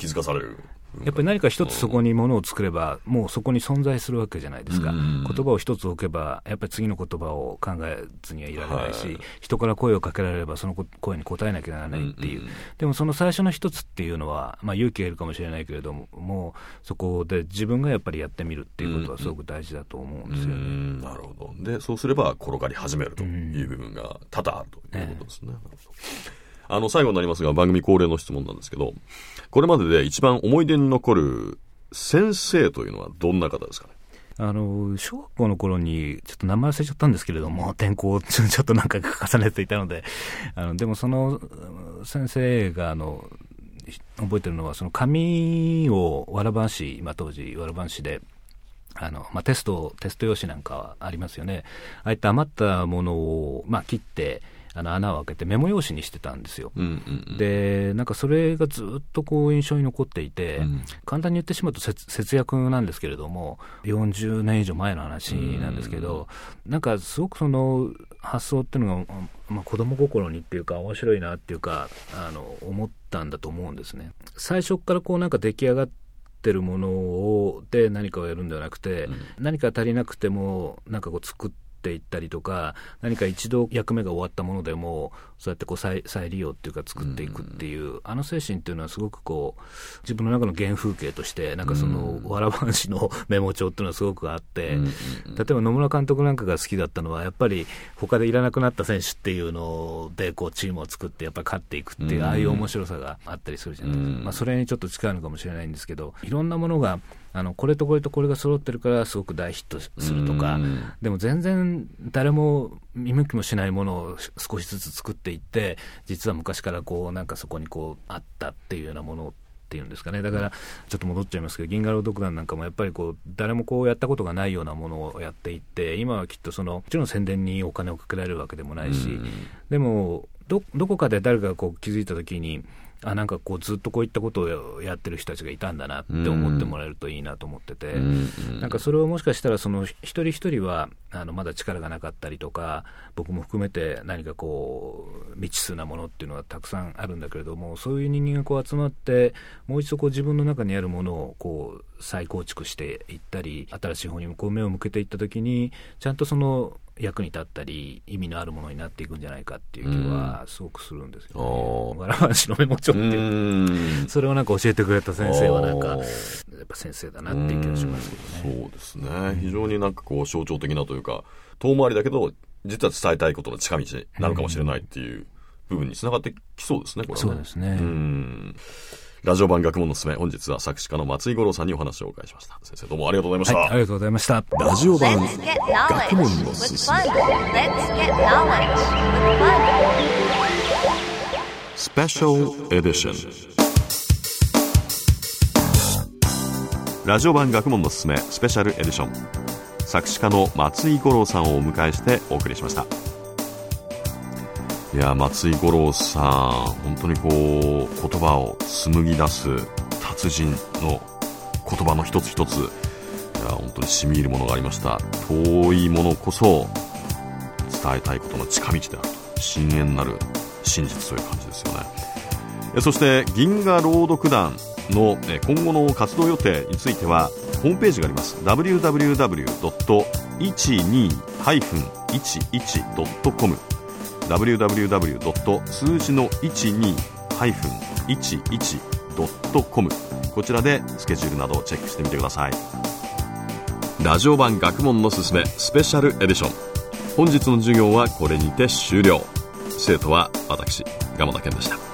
気づかされる。 やっぱり何か一つそこにものを作れば、もうそこに存在するわけじゃないですか。言葉を一つ置けば、やっぱり次の言葉を考えずにはいられないし、はい、人から声をかけられればその声に応えなきゃならないっていう、うんうん、でもその最初の一つっていうのは、まあ、勇気がいるかもしれないけれども、もうそこで自分がやっぱりやってみるっていうことはすごく大事だと思うんですよね。うんうん、 なるほど。でそうすれば転がり始めるという部分が多々あるということですね。ええ、あの最後になりますが、番組恒例の質問なんですけど、これまでで一番思い出に残る先生というのはどんな方ですかね。 あの小学校の頃にちょっと名前忘れちゃったんですけれども、転校ちょっと何回か重ねていたので、あのでもその先生があの覚えてるのは、その紙をわらばんし、まあ、当時わらばんしであの、まあ、テストテスト用紙なんかはありますよね。ああいった余ったものを、まあ、切ってあの穴を開けてメモ用紙にしてたんですよ。うんうんうん、でなんかそれがずっとこう印象に残っていて、うん、簡単に言ってしまうと節約なんですけれども、よんじゅうねん以上前の話なんですけど、うん、なんかすごくその発想っていうのが、まあ、子供心にっていうか面白いなっていうか、あの思ったんだと思うんですね。最初からこうなんか出来上がってるものをで何かをやるんではなくて、うん、何か足りなくてもなんかこう作ってていったりとか、何か一度役目が終わったものでもそうやってこう 再, 再利用っていうか作っていくっていう、うん、あの精神っていうのはすごくこう自分の中の原風景としてなんかその、うん、わらばんしのメモ帳っていうのはすごくあって、うん、例えば野村監督なんかが好きだったのはやっぱり他でいらなくなった選手っていうのでこうチームを作ってやっぱり勝っていくっていう、うん、ああいう面白さがあったりするじゃないですか、うん、まあ、それにちょっと近いのかもしれないんですけど、いろんなものがあのこれとこれとこれが揃ってるからすごく大ヒットするとか、でも全然誰も見向きもしないものを少しずつ作っていって、実は昔からこうなんかそこにこうあったっていうようなものっていうんですかね。だからちょっと戻っちゃいますけど、銀河朗読団なんかもやっぱりこう誰もこうやったことがないようなものをやっていって、今はきっとそのもちろん宣伝にお金をかけられるわけでもないし、でも ど, どこかで誰かがこう気づいたときに、あなんかこうずっとこういったことをやってる人たちがいたんだなって思ってもらえるといいなと思ってて、うん、なんかそれをもしかしたらその一人一人はあのまだ力がなかったりとか、僕も含めて何かこう未知数なものっていうのはたくさんあるんだけれども、そういう人間がこう集まってもう一度こう自分の中にあるものをこう再構築していったり、新しい方にこう目を向けていったときにちゃんとその役に立ったり意味のあるものになっていくんじゃないかっていう気はすごくするんですよね。わらばんしのメモ帳っていう、それをなんか教えてくれた先生はなんかやっぱ先生だなっていう気がしますけどね。 そうですね、非常になんかこう象徴的なというか、遠回りだけど実は伝えたいことの近道になるかもしれないっていう部分につながってきそうですね、これはね。 そうですね。うん、 ラジオ版学問のすすめ、本日は作詞家の松井五郎さんにお話をお伺いしました。先生どうもありがとうございました。 はい、ありがとうございました。 ラジオ版学問のすすめスペシャルエディション。ラジオ版学問のすすめスペシャルエディション、作詞家の松井五郎さんをお迎えしてお送りしました。いや松井五郎さん、本当にこう言葉を紡ぎ出す達人の言葉の一つ一つ、いや本当に染み入るものがありました。遠いものこそ伝えたいことの近道であると、深淵なる真実という感じですよね。そして銀河朗読団の今後の活動予定についてはホームページがあります。 ダブリューダブリューダブリュードットいちにーいちいちドットコム ダブリューダブリューダブリュードット数字の いちにーいちいちドットコム、 こちらでスケジュールなどをチェックしてみてください。ラジオ版学問のすすめスペシャルエディション、本日の授業はこれにて終了。生徒は私、蒲田健でした。